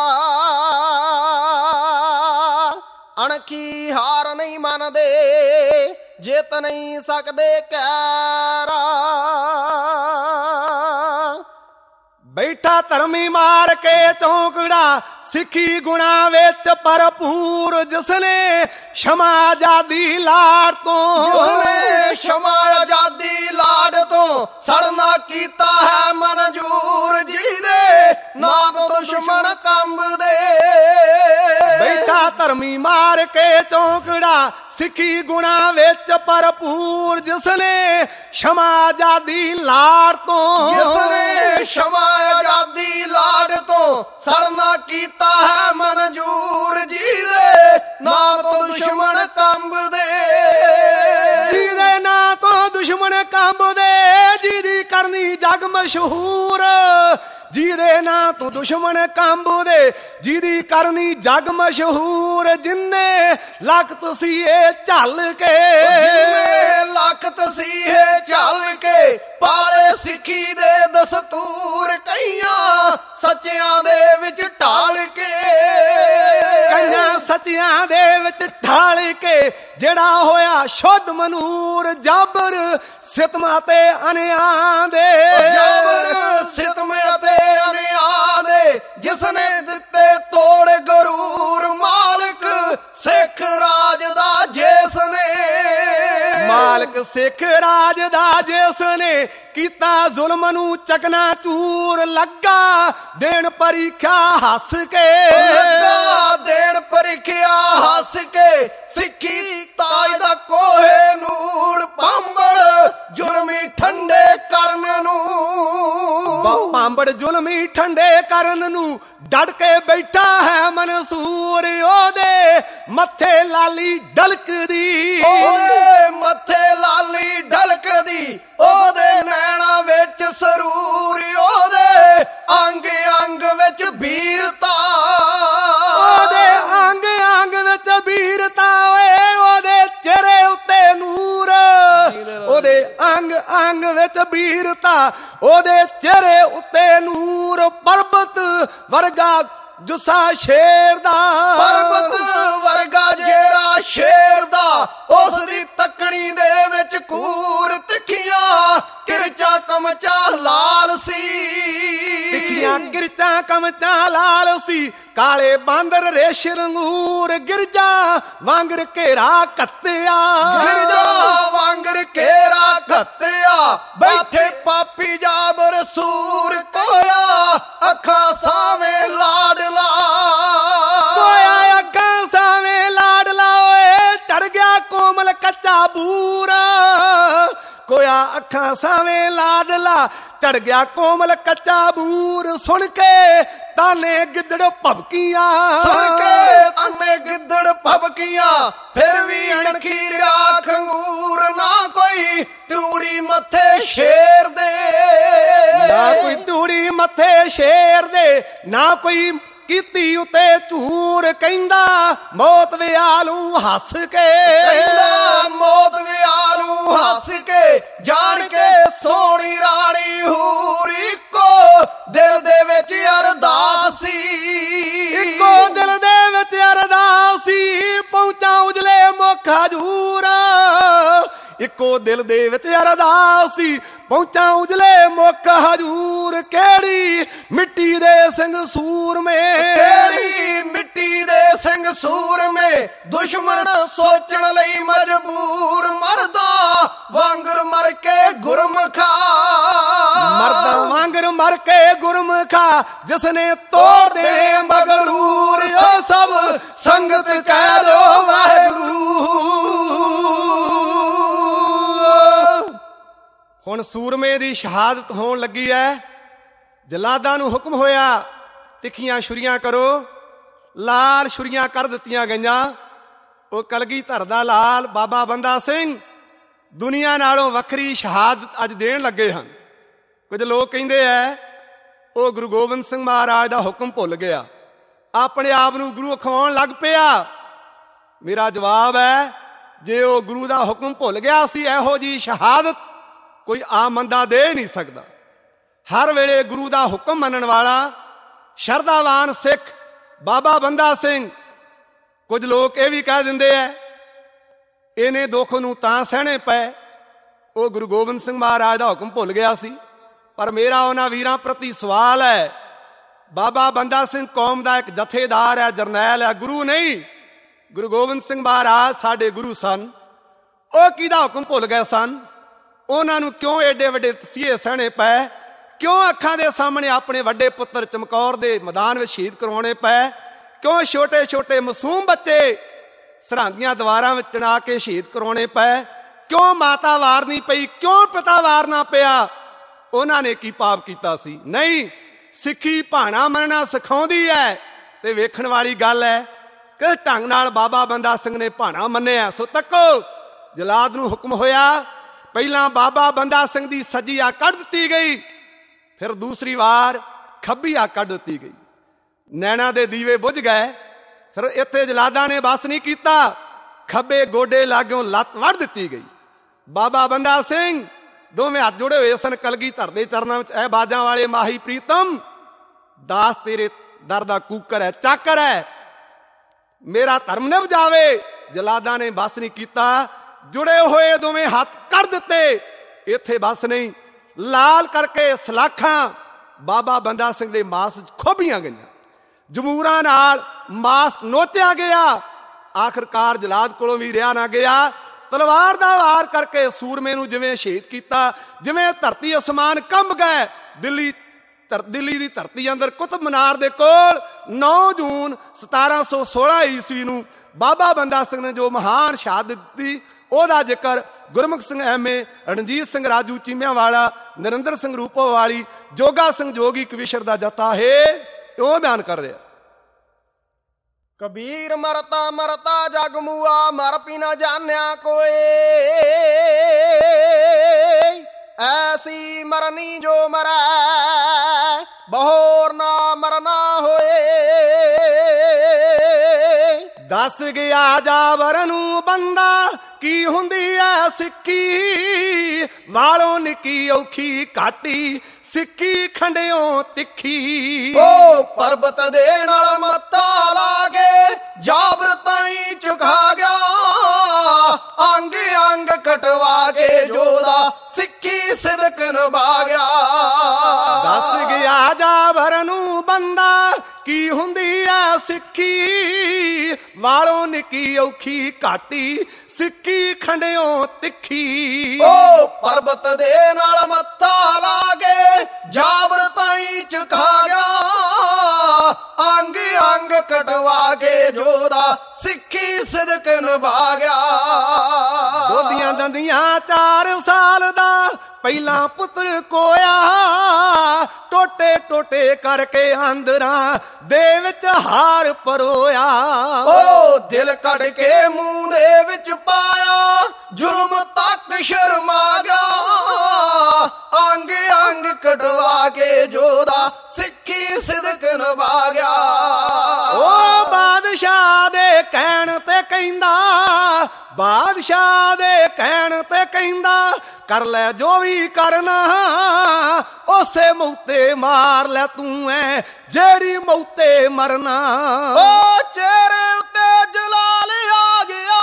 ਅਣਖੀ ਹਾਰ ਨਹੀਂ ਮੰਨਦੇ ਜਿੱਤ ਨਹੀਂ ਸਕਦੇ ਕਹਿਰਾ। ਬੈਠਾ ਧਰਮੀ ਮਾਰ ਕੇ ਚੌਂਕੜਾ, ਸਿੱਖੀ ਗੁਣਾ ਵਿੱਚ ਭਰਪੂਰ, ਜਿਸਨੇ ਸ਼ਮਾ ਆਜ਼ਾਦੀ ਲਾੜ ਤੋਂ ਜਿਸਨੇ ਸ਼ਮਾ ਆਜ਼ਾਦੀ ਲਾੜ ਤੋਂ ਸੜਨਾ ਕੀਤਾ ਹੈ ਮਨਜੂਰ, ਜਿਹਦੇ ਨਾਮ ਦੁਸ਼ਮਣ ਕੰਬਦੇ। ਬੈਠਾ ਧਰਮੀ ਮਾਰ ਕੇ ਚੌਂਕੜਾ, ਸਿੱਖੀ ਗੁਣਾ ਵਿੱਚ ਭਰਪੂਰ, ਜਿਸਨੇ ਸ਼ਮਾ ਆਜ਼ਾਦੀ ਲਾੜ ਤੋਂ ਜਿਸਨੇ ਸ਼ਮਾ ਆਜ਼ਾਦੀ ਲਾੜ ਤੋਂ ਸੜਨਾ ਕੀਤਾ ਹੈ ਮਨਜੂਰ, ਜਿਹਦੇ ਨਾਮ ਤੋਂ ਦੁਸ਼ਮਣ ਕੰਬਦੇ। ਜਿਹਦੇ ਨਾਂ ਤੋਂ ਦੁਸ਼ਮਣ ਕੰਬਦੇ, ਜਿਹਦੀ ਕਰਨੀ ਜਗ ਮਸ਼ਹੂਰ, ਜਿਹਦੇ ਨਾਂ ਤੋਂ ਦੁਸ਼ਮਣ ਕੰਬਦੇ, ਜਿਹਦੀ ਕਰਨੀ ਜਗ ਮਸ਼ਹੂਰ। ਜਿੰਨੇ ਲਖਤ ਸੀ ਇਹ ਝੱਲ ਕੇ, ਜਿੰਨੇ ਲਖਤ ਸੀ ਇਹ ਝੱਲ ਕੇ, ਪਾਲੇ ਸਿੱਖੀ ਦੇ ਦਸਤੂਰ, ਕਈਆਂ ਸੱਚਿਆਂ ਦੇ ਵਿੱਚ ਢਾਲ ਕੇ, ਕਈਆਂ ਸੱਚਿਆਂ ਦੇ ਵਿੱਚ ਢਾਲ ਕੇ, ਜਿਹੜਾ ਹੋਇਆ ਸ਼ੁੱਧ ਮਨੂਰ। ਜਬਰ ਸਿਤਮ ਅਤੇ ਅਨਿਆਂ ਦੇ, ਜਬਰ ਸਿਤਮ ਅਤੇ ਅਨਿਆਂ ਦੇ, ਜਿਸਨੇ ਦਿੱਤੇ ਤੋੜ ਗਰੂਰ, ਮਾਲਕ ਸਿੱਖ ਰਾਜ ਦਾ ਜਿਸਨੇ, ਮਾਲਕ ਸਿੱਖ ਰਾਜ ਦਾ ਜਿਸਨੇ, ਕੀਤਾ ਜ਼ੁਲਮ ਨੂੰ ਚਕਨਾ ਚੂਰ। ਲੱਗਾ ਦੇਣ ਪ੍ਰੀਖਿਆ ਹੱਸ ਕੇ, ਲੱਗਾ ਦੇਣ ਪ੍ਰੀਖਿਆ ਹੱਸ ਕੇ, ਸਿੱਖੀ ਤਾਜ ਦਾ ਕੋਹੇ ਨੂਰ, ਪਾਂਬੜ ਜ਼ੁਲਮੀ ਠੰਡੇ ਕਰਨ ਨੂੰ, ਪਾਂਬੜ ਜ਼ੁਲਮੀ ਠੰਡੇ ਕਰਨ ਨੂੰ, ਡਟ ਕੇ ਬੈਠਾ ਹੈ ਮਨਸੂਰ। ਉਹਦੇ ਮੱਥੇ ਲਾਲੀ ਢਲਕਦੀ, ਉਹਦੇ ਮੱਥੇ ਲਾਲੀ ਢਲਕਦੀ, ਉਹਦੇ ਨੈਣਾ ਵਿੱਚ ਸਰੂਰ, ਉਹਦੇ ਅੰਗ ਅੰਗ ਵਿੱਚ ਵੀਰਤਾ, ਉਹਦੇ ਅੰਗ ਅੰਗ ਵਿੱਚ ਵੀਰਤਾ। ਓਏ ਉਹਦੇ ਚਿਹਰੇ ਉੱਤੇ ਨੂਰ, ਉਹਦੇ ਅੰਗ ਅੰਗ ਵਿੱਚ ਵੀਰਤਾ, ਉਹਦੇ ਚਿਹਰੇ ਉੱਤੇ ਨੂਰ। ਪਰਬਤ ਵਰਗਾ ਜੁੱਸਾ ਸ਼ੇਰ ਦਾ, ਪਰਬਤ ਵਰਗਾ ਜਿਹੜਾ ਸ਼ੇਰ ਦਾ, ਉਸ ਦੀ ਤੱਕਣੀ ਦੇ ਵਿੱਚ ਕੂਰ। ਤਿੱਖੀਆਂ ਕਿਰਚਾਂ ਕਮਚਾਂ ਲਾਲ ਸੀ, ਤਿੱਖੀਆਂ ਕਿਰਚਾਂ ਕਮਚਾਂ ਲਾਲ ਸੀ, ਕਾਲੇ ਬਾਂਦਰ ਰੇਸ਼ ਰੰਗੂਰ। ਗਿਰਜਾ ਵਾਂਗਰ ਘੇਰਾ ਕੱਤਿਆ, ਗਿਰਜਾ ਵਾਂਗਰ ਘੇਰਾ ਕੱਤਿਆ, ਬੈਠੇ ਪਾਪੀ ਜਾਬਰ ਸੂਰ। ਕੋਇਆ ਅੱਖਾਂ ਸਾਵੇਂ ਲਾਡਲਾ, ਕੋਇਆ ਅੱਖਾਂ ਸਾਵੇਂ ਲਾਡਲਾ। ਓਏ ਚੜ ਗਿਆ ਕੋਮਲ ਕੱਚਾ ਬੂਰਾ, ਕੋਇਆ ਅੱਖਾਂ ਸਾਵੇਂ ਲਾਡਲਾ, ਚੜ ਗਿਆ ਕੋਮਲ ਕੱਚਾ ਬੂਰ। ਸੁਣ ਕੇ ਤਾਨੇ ਗਿੱਦੜ ਭਬਕੀਆਂ, ਸੁਣ ਕੇ ਤਾਨੇ ਗਿੱਦੜ ਭਬਕੀਆਂ, ਫਿਰ ਵੀ ਅਣਖੀ ਰਿਹਾ ਖੰਗੂਰ। ਨਾ ਕੋਈ ਤੂੜੀ ਮੱਥੇ ਸ਼ੇਰ ਦੇ, ਨਾ ਕੋਈ ਤੂੜੀ ਮੱਥੇ ਸ਼ੇਰ ਦੇ, ਨਾ ਕੋਈ ਕੀਤੀ ਉਤੇ ਝੂਰ। ਕਹਿੰਦਾ ਮੌਤ ਵਿਆਲੂ ਹੱਸ ਕੇ, ਕਹਿੰਦਾ ਮੌਤ ਵਿਆਲੂ ਹੱਸ ਕੇ, ਜਾਣ ਕੇ ਸੋਹਣੀ ਰਾਣੀ ਹੂਰ। ਇੱਕੋ ਦਿਲ ਦੇ ਵਿੱਚ ਅਰਦਾਸ ਸੀ, ਇੱਕੋ ਦਿਲ ਦੇ ਵਿੱਚ ਅਰਦਾਸ ਸੀ, ਪਹੁੰਚਾਂ ਉਜਲੇ ਮੁਖ ਹਜੂਰ। ਇੱਕੋ ਦਿਲ ਦੇ ਵਿੱਚ ਅਰਦਾਸ ਸੀ, ਪਹੁੰਚਾਂ ਉਜਲੇ ਮੁਖ ਹਜੂਰ। ਕਿਹੜੀ ਮਿੱਟੀ ਦੇ ਸਿੰਘ ਸੂਰਮੇ, ਕਿਹੜੀ ਮਿੱਟੀ ਦੇ ਸਿੰਘ ਸੂਰਮੇ, ਦੁਸ਼ਮਣ ਸੋਚਣ ਲਈ ਮਜਬੂਰ। ਮਰਦਾ ਵਾਂਗਰ ਮਰ ਕੇ ਗੁਰਮਖਾ, ਮਰਦਾ ਵਾਂਗਰ ਮਰ ਕੇ ਗੁਰਮਖਾ, ਜਿਸਨੇ ਤੋੜ ਦੇ ਮਗਰੂਰ। ਉਹ ਸਭ ਸੰਗਤ ਕਹਿ ਦੋ ਵਾਹਿਗੁਰੂ। ਹੁਣ ਸੂਰਮੇ ਦੀ ਸ਼ਹਾਦਤ ਹੋਣ ਲੱਗੀ ਐ। ਜਲਾਦਾਂ ਨੂੰ ਹੁਕਮ ਹੋਇਆ ਤਿੱਖੀਆਂ ਛੁਰੀਆਂ ਕਰੋ। ਲਾਲ ਛੁਰੀਆਂ ਕਰ ਦਿੱਤੀਆਂ ਗਈਆਂ। ਉਹ ਕਲਗੀਧਰ ਦਾ ਲਾਲ ਬਾਬਾ ਬੰਦਾ ਸਿੰਘ ਦੁਨੀਆ ਨਾਲੋਂ ਵੱਖਰੀ ਸ਼ਹਾਦਤ ਅੱਜ ਦੇਣ ਲੱਗੇ ਹਨ। ਕੁਝ ਲੋਕ ਕਹਿੰਦੇ ਐ ਉਹ ਗੁਰੂ ਗੋਬਿੰਦ ਸਿੰਘ ਮਹਾਰਾਜ ਦਾ ਹੁਕਮ ਭੁੱਲ ਗਿਆ, ਆਪਣੇ ਆਪ ਨੂੰ ਗੁਰੂ ਅਖਵਾਉਣ ਲੱਗ ਪਿਆ। ਮੇਰਾ ਜਵਾਬ ਹੈ, ਜੇ ਉਹ ਗੁਰੂ ਦਾ ਹੁਕਮ ਭੁੱਲ ਗਿਆ ਸੀ, ਇਹੋ ਜਿਹੀ ਸ਼ਹਾਦਤ ਕੋਈ ਆਮ ਬੰਦਾ ਦੇ ਨਹੀਂ ਸਕਦਾ। ਹਰ ਵੇਲੇ ਗੁਰੂ ਦਾ ਹੁਕਮ ਮੰਨਣ ਵਾਲਾ ਸ਼ਰਧਾਵਾਨ ਸਿੱਖ ਬਾਬਾ ਬੰਦਾ ਸਿੰਘ। ਕੁਝ ਲੋਕ ਇਹ ਵੀ ਕਹਿ ਦਿੰਦੇ ਐ ਇਹਨੇ ਦੁੱਖ ਨੂੰ ਤਾਂ ਸਹਿਣੇ ਪਏ, ਉਹ ਗੁਰੂ ਗੋਬਿੰਦ ਸਿੰਘ ਮਹਾਰਾਜ ਦਾ ਹੁਕਮ ਭੁੱਲ ਗਿਆ ਸੀ। ਪਰ ਮੇਰਾ ਉਹਨਾਂ ਵੀਰਾਂ ਪ੍ਰਤੀ ਸਵਾਲ ਹੈ, ਬਾਬਾ ਬੰਦਾ ਸਿੰਘ ਕੌਮ ਦਾ ਇੱਕ ਜਥੇਦਾਰ ਹੈ, ਜਰਨੈਲ ਹੈ, ਗੁਰੂ ਨਹੀਂ। ਗੁਰੂ ਗੋਬਿੰਦ ਸਿੰਘ ਮਹਾਰਾਜ ਸਾਡੇ ਗੁਰੂ ਸਨ। ਉਹ ਕਿਹਦਾ ਹੁਕਮ ਭੁੱਲ ਗਏ ਸਨ? ਉਹਨਾਂ ਨੂੰ ਕਿਉਂ ਏਡੇ ਵੱਡੇ ਤਸੀਹੇ ਸਹਿਣੇ ਪਏ? ਕਿਉਂ ਅੱਖਾਂ ਦੇ ਸਾਹਮਣੇ ਆਪਣੇ ਵੱਡੇ ਪੁੱਤਰ ਚਮਕੌਰ ਦੇ ਮੈਦਾਨ ਵਿੱਚ ਸ਼ਹੀਦ ਕਰਵਾਉਣੇ ਪਏ? ਕਿਉਂ ਛੋਟੇ ਛੋਟੇ ਮਾਸੂਮ ਬੱਚੇ ਸਰਹੰਦੀਆਂ ਦੀਵਾਰਾਂ ਵਿੱਚ ਚਣਾ ਕੇ ਸ਼ਹੀਦ ਕਰਵਾਉਣੇ ਪਏ? ਕਿਉਂ ਮਾਤਾ ਵਾਰਨੀ ਪਈ? ਕਿਉਂ ਪਿਤਾ ਵਾਰਨਾ ਪਿਆ? ਉਹਨਾਂ ਨੇ ਕੀ ਪਾਪ ਕੀਤਾ ਸੀ? ਨਹੀਂ, ਸਿੱਖੀ ਭਾਣਾ ਮੰਨਣਾ ਸਿਖਾਉਂਦੀ ਹੈ। ਤੇ ਵੇਖਣ ਵਾਲੀ ਗੱਲ ਹੈ ਕਿਸ ਢੰਗ ਨਾਲ ਬਾਬਾ ਬੰਦਾ ਸਿੰਘ ਨੇ ਭਾਣਾ ਮੰਨਿਆ। ਸੋ ਤੱਕੋ, ਜਲਾਦ ਨੂੰ ਹੁਕਮ ਹੋਇਆ, ਪਹਿਲਾਂ ਬਾਬਾ ਬੰਦਾ ਸਿੰਘ ਦੀ ਸੱਜੀ ਆ ਕੱਢ ਦਿੱਤੀ ਗਈ, ਫਿਰ ਦੂਸਰੀ ਵਾਰ ਖੱਬੀ ਆ ਕੱਢ ਦਿੱਤੀ ਗਈ। ਨੈਣਾ ਦੇ ਦੀਵੇ ਬੁਝ ਗਏ। ਫਿਰ ਇੱਥੇ ਜਲਾਦਾਂ ਨੇ ਬਸ ਨਹੀਂ ਕੀਤਾ, ਖੱਬੇ ਗੋਡੇ ਲਾਗਿਓਂ ਲੱਤ ਵੱਢ ਦਿੱਤੀ ਗਈ। ਬਾਬਾ ਬੰਦਾ ਸਿੰਘ ਦੋਵੇਂ ਹੱਥ ਜੁੜੇ ਹੋਏ ਸਨ ਕਲਗੀਧਰ ਦੇ ਚਰਨਾਂ ਵਿੱਚ। ਇਹ ਬਾਜਾਂ ਵਾਲੇ ਮਾਹੀ ਪ੍ਰੀਤਮ, ਦਾਸ ਤੇਰੇ ਦਰ ਦਾ ਕੂਕਰ ਹੈ, ਚਾਕਰ ਹੈ, ਮੇਰਾ ਧਰਮ ਨਿਭ ਜਾਵੇ। ਜਲਾਦਾਂ ਨੇ ਬਸ ਨਹੀਂ ਕੀਤਾ, ਜੁੜੇ ਹੋਏ ਦੋਵੇਂ ਹੱਥ ਕੱਢ ਦਿੱਤੇ। ਇੱਥੇ ਬਸ ਨਹੀਂ, ਲਾਲ ਕਰਕੇ ਸਲਾਖਾਂ ਬਾਬਾ ਬੰਦਾ ਸਿੰਘ ਦੇ ਮਾਸ ਵਿੱਚ ਖੋਭੀਆਂ ਗਈਆਂ, ਜਮੂਰਾਂ ਨਾਲ ਮਾਸ ਨੋਚਿਆ ਗਿਆ। ਆਖਰਕਾਰ ਜਲਾਦ ਕੋਲੋਂ ਵੀ ਰਿਹਾ ਨਾ ਗਿਆ। ਤਲਵਾਰ ਦਾ ਵਾਰ ਕਰਕੇ ਸੂਰਮੇ ਨੂੰ ਜਿਵੇਂ ਸ਼ਹੀਦ ਕੀਤਾ, ਜਿਵੇਂ ਧਰਤੀ ਅਸਮਾਨ ਕੰਬ ਗਏ। ਦਿੱਲੀ ਦਿੱਲੀ ਦੀ ਧਰਤੀ ਅੰਦਰ ਕੁਤਬ ਮੀਨਾਰ ਦੇ ਕੋਲ ਨੌ ਜੂਨ ਸਤਾਰਾਂ ਸੌ ਸੋਲਾਂ ਈਸਵੀ ਨੂੰ ਬਾਬਾ ਬੰਦਾ ਸਿੰਘ ਨੇ ਜੋ ਮਹਾਨ ਸ਼ਹਾਦਤ ਦਿੱਤੀ, ਉਹਦਾ ਜ਼ਿਕਰ ਗੁਰਮੁਖ ਸਿੰਘ ਐਮਏ, ਰਣਜੀਤ ਸਿੰਘ ਰਾਜੂ ਚੀਮਿਆਂ ਵਾਲਾ, ਨਰਿੰਦਰ ਸਿੰਘ ਰੂਪੋ ਵਾਲੀ, ਜੋਗਾ ਸਿੰਘ ਜੋਗੀ ਕਵੀਸ਼ਰ ਦਾ ਜੱਥਾ ਹੈ, ਉਹ ਬਿਆਨ ਕਰ ਰਿਹਾ। ਕਬੀਰ ਮਰਤਾ ਮਰਤਾ ਜਗ ਮੂਆ, ਮਰ ਪੀ ਨਾ ਜਾਣਿਆ ਕੋਏ। ਐਸੀ ਮਰਨੀ ਜੋ ਮਰੈ, ਬਹੋਰ ਨਾ ਮਰਨਾ ਹੋਏ। ਦੱਸ ਗਿਆ ਜਾਬਰ ਨੂੰ ਬੰਦਾ ਕੀ ਹੁੰਦੀ ਐ ਸਿੱਖੀ, ਵਾਲੋਂ ਨਿੱਕੀ ਔਖੀ ਘਾਟੀ, ਸਿੱਖੀ ਖੰਡਿਓ ਤਿੱਖੀ। ਉਹ ਪਰਬਤ ਦੇ ਨਾਲ ਮੱਤਾ ਲਾ ਕੇ ਜਾਬਰ ਤਾਈ ਝੁਕਾ ਗਿਆ, ਅੰਗ ਅੰਗ ਕਟਵਾ ਕੇ ਜੋਦਾ ਸਿੱਖੀ ਸਿਦਕ ਨਿਭਾ ਗਿਆ। ਦੱਸ ਗਿਆ ਜਾਬਰ ਨੂੰ ਬੰਦਾ ਕੀ ਹੁੰਦੀ ਐ ਸਿੱਖੀ, ਵਾਲੋਂ ਨਿੱਕੀ ਔਖੀ ਘਾਟੀ, ਸਿੱਖੀ ਖੰਡਿਓ ਤਿੱਖੀ। ਉਹ ਪਰਬਤ ਦੇ ਨਾਲ ਮੱਥਾ ਲਾ ਕੇ ਜਾਬਰ ਤਾਈ ਝੁਕਾ ਗਿਆ, ਅੰਗ ਅੰਗ ਕਟਵਾ ਕੇ ਜੋਦਾ ਸਿੱਖੀ ਸਿਦਕ ਨਿਭਾ ਗਿਆ। ਉਹਦੀਆਂ ਦੰਦੀਆਂ ਚਾਰ ਸਾਲ ਦਾ ਪਹਿਲਾਂ ਪੁੱਤਰ ਕੋਇਆ, ਟੋਟੇ ਟੋਟੇ ਕਰਕੇ ਆਂਦਰਾਂ ਦੇ ਵਿੱਚ ਹਾਰ ਪਰੋਇਆ। ਓ ਦਿਲ ਕੱਢ ਕੇ ਮੂੰਹ ਦੇ ਵਿੱਚ ਪਾਇਆ, ਜ਼ੁਲਮ ਤੱਕ ਸ਼ਰਮਾ ਗਿਆ, ਅੰਗ ਅੰਗ ਕਟਵਾ ਕੇ ਜੋਦਾ ਸਿੱਖੀ ਸਿਦਕ ਨਿਭਾ ਗਿਆ। ਓ ਬਾਦਸ਼ਾਹ ਦੇ ਕਹਿਣ ਤੇ ਕਹਿੰਦਾ, ਬਾਦਸ਼ਾਹ ਦੇ ਕਹਿਣ ਤੇ ਕਹਿੰਦਾ, ਕਰ ਲੈ ਜੋ ਵੀ ਕਰਨਾ, ਉਸੇ ਮੌਤੇ ਮਾਰ ਲੈ ਤੂੰ ਐ ਜਿਹੜੀ ਮੌਤੇ ਮਰਨਾ। ਓ ਚਿਹਰੇ ਉੱਤੇ ਜਲਾਲ ਆ ਗਿਆ,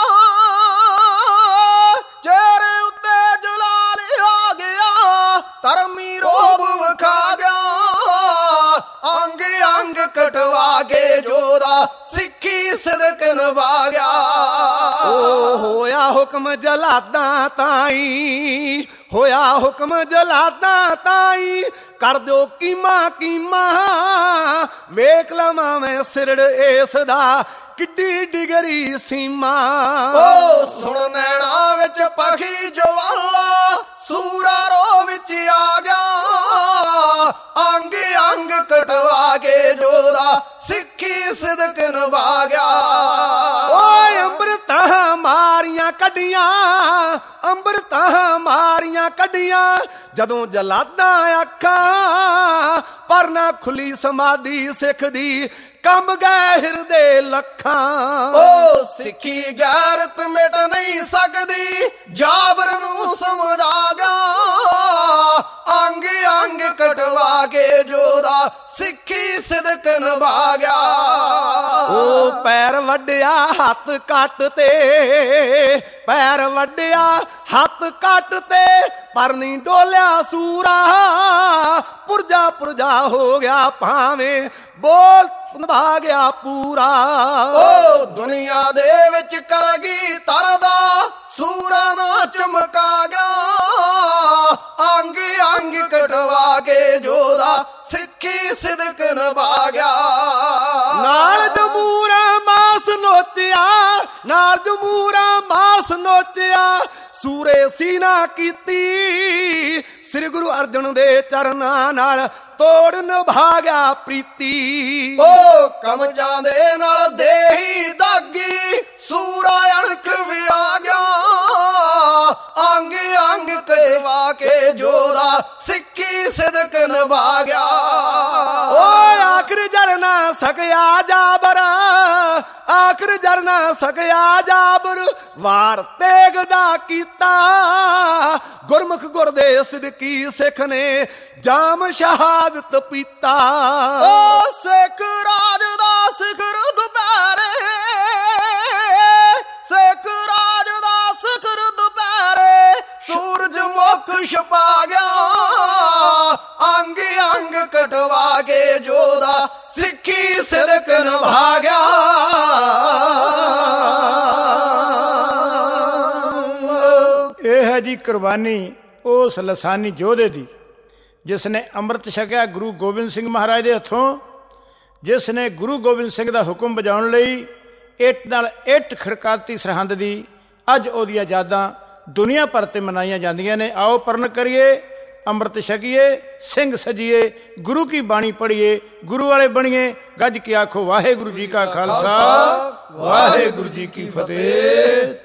ਚਿਹਰੇ ਉੱਤੇ ਜਲਾਲ ਆ ਗਿਆ, ਧਰਮੀ ਰੋਬ ਵਿਖਾ ਗਿਆ, ਅੰਗ ਅੰਗ ਕਟਵਾ ਕੇ ਜੋਦਾ ਸਿੱਖੀ ਸਿਦਕ ਨਿਭਾ ਗਿਆ। ਓ ਹੋਇਆ ਹੁਕਮ ਜਲਾਦਾਂ ਤਾਈ, ਹੋਇਆ ਹੁਕਮ ਜਲਾਦਾਂ ਤਾਈ, ਕਰ ਦਿਓ ਕੀਮਾ ਕੀਮਾ, ਵੇਖ ਲਵਾਂ ਮੈਂ ਸਿਰੜ ਇਸ ਦਾ ਕਿੱਡੀ ਡਿਗਰੀ ਸੀਮਾ। ਓ ਸੁਣ ਨੈਣਾ ਵਿੱਚ ਪਖੀ ਜਵਾਲਾ, ਸੂਰਾ ਰੋ ਵਿੱਚ ਆ ਗਿਆ, ਅੰਗ ਅੰਗ ਕਟਵਾ ਕੇ ਜੋਦਾ ਸਿੱਖੀ ਸਿਦਕ ਨਿਭਾ ਗਿਆ। ਓਏ ਅੰਮ੍ਰਿਤਾਂ ਮਾਰੀਆਂ ਕੱਢੀਆਂ, ਅੰਮ੍ਰਿਤਾਂ ਮਾਰੀਆਂ ਕੱਢੀਆਂ, ਜਦੋਂ ਜਲਾਦਾਂ ਅੱਖਾਂ, ਪਰ ਨਾ ਖੁੱਲੀ ਸਮਾਧੀ ਸਿੱਖ ਦੀ, ਕੰਬ ਗਏ ਹਿਰਦੇ ਲੱਖਾਂ। ਓ ਸਿੱਖੀ ਗੈਰਤ ਮਿਟ ਨਹੀਂ ਸਕਦੀ, ਜਾਬਰ ਨੂੰ ਸਮਝਾ ਗਿਆ, ਅੰਗ ਅੰਗ ਕਟਵਾ ਕੇ ਜੋਦਾ ਸਿੱਖੀ ਸਿਦਕ ਨਿਭਾ ਗਿਆ। ਓ ਪੈਰ ਵੱਡਿਆ ਹੱਥ ਕੱਟ ਤੇ, ਪੈਰ ਵੱਡਿਆ ਹੱਥ ਕੱਟ ਤੇ, ਪਰ ਨਹੀਂ ਡੋਲਿਆ ਸੂਰਾ, ਪੁਰਜਾ ਪੁਰਜਾ ਹੋ ਗਿਆ ਭਾਵੇਂ ਬੋਲ ਨਿਭਾ ਗਿਆ ਪੂਰਾ। ਓ ਦੁਨੀਆ ਦੇ ਵਿੱਚ ਕਲਗੀ ਤਰਦਾ, ਸੂਰਾ ਨਾ ਚਮਕਾ ਗਿਆ, ਅੰਗ ਅੰਗ ਕਟਵਾ ਕੇ ਜੋਦਾ ਸਿੱਖੀ ਸਿਦਕ ਨਿਭਾ ਗਿਆ। ਨਾਲ ਜਮੂਰਾ ਮਾਸ ਨੋਚਿਆ, ਨਾਲ ਜਮੂਰਾ ਮਾਸ ਨੋਚਿਆ, ਸੂਰੇ ਸੀਨਾ ਕੀਤੀ, ਸ੍ਰੀ ਗੁਰੂ ਅਰਜਨ ਦੇ ਚਰਨਾਂ ਨਾਲ ਤੋੜ ਨਿਭਾ ਗਿਆ ਪ੍ਰੀਤੀ। ਓ ਕਮਜਾਂ ਦੇ ਨਾਲ ਦੇਹੀ ਦਾਗੀ, ਸੂਰਾ ਅਣਖ ਵੀ ਆ ਗਿਆ, ਅੰਗ ਅੰਗ ਕਟਵਾ ਕੇ ਜੋਦਾ ਸਿੱਖੀ ਸਿਦਕ ਨਿਭਾ ਗਿਆ। ਓਏ ਆਖਰ ਜਰਨਾ ਸਕਿਆ ਜਾਬਰ, ਆਖਰ ਜਰਨਾ ਸਕਿਆ ਜਾਬਰ, ਵਾਰ ਤੇਗ ਦਾ ਕੀਤਾ, ਗੁਰਮੁਖ ਗੁਰ ਦੇ ਸਿਦਕੀ ਸਿੱਖ ਨੇ ਜਾਮ ਸ਼ਹਾਦਤ ਪੀਤਾ। ਓ ਸਿੱਖ ਰਾਜ ਦਾ ਸਿਖਰ ਦੁਪਹਿਰੇ, ਸਿੱਖ ਰਾਜ ਦਾ ਸਿਖਰ ਦੁਪਹਿਰੇ, ਸੂਰਜ ਮੁਖ ਛਪਾ ਗਿਆ, ਅੰਗ ਅੰਗ ਕਟਵਾ ਕੇ ਜੋਦਾ ਸਿੱਖੀ ਸਿਦਕ ਨਿਭਾ ਗਿਆ। ਇਹ ਹੈ ਜੀ ਕੁਰਬਾਨੀ ਉਸ ਲਸਾਨੀ ਯੋਧੇ ਦੀ, ਜਿਸ ਨੇ ਅੰਮ੍ਰਿਤ ਛਕਿਆ ਗੁਰੂ ਗੋਬਿੰਦ ਸਿੰਘ ਮਹਾਰਾਜ ਦੇ ਹੱਥੋਂ, ਜਿਸ ਨੇ ਗੁਰੂ ਗੋਬਿੰਦ ਸਿੰਘ ਦਾ ਹੁਕਮ ਬਜਾਉਣ ਲਈ ਇੱਟ ਨਾਲ ਇੱਟ ਖੜਕਾਤੀ ਸਰਹੰਦ ਦੀ। ਅੱਜ ਉਹਦੀਆਂ ਯਾਦਾਂ ਦੁਨੀਆ ਭਰ ਤੇ ਮਨਾਈਆਂ ਜਾਂਦੀਆਂ ਨੇ। ਆਓ ਪਰਨ ਕਰੀਏ, ਅੰਮ੍ਰਿਤ ਛਕੀਏ, ਸਿੰਘ ਸਜੀਏ, ਗੁਰੂ ਕੀ ਬਾਣੀ ਪੜ੍ਹੀਏ, ਗੁਰੂ ਵਾਲੇ ਬਣੀਏ। ਗੱਜ ਕੇ ਆਖੋ ਵਾਹਿਗੁਰੂ ਜੀ ਕਾ ਖਾਲਸਾ, ਵਾਹਿਗੁਰੂ ਜੀ ਕੀ ਫਤਿਹ।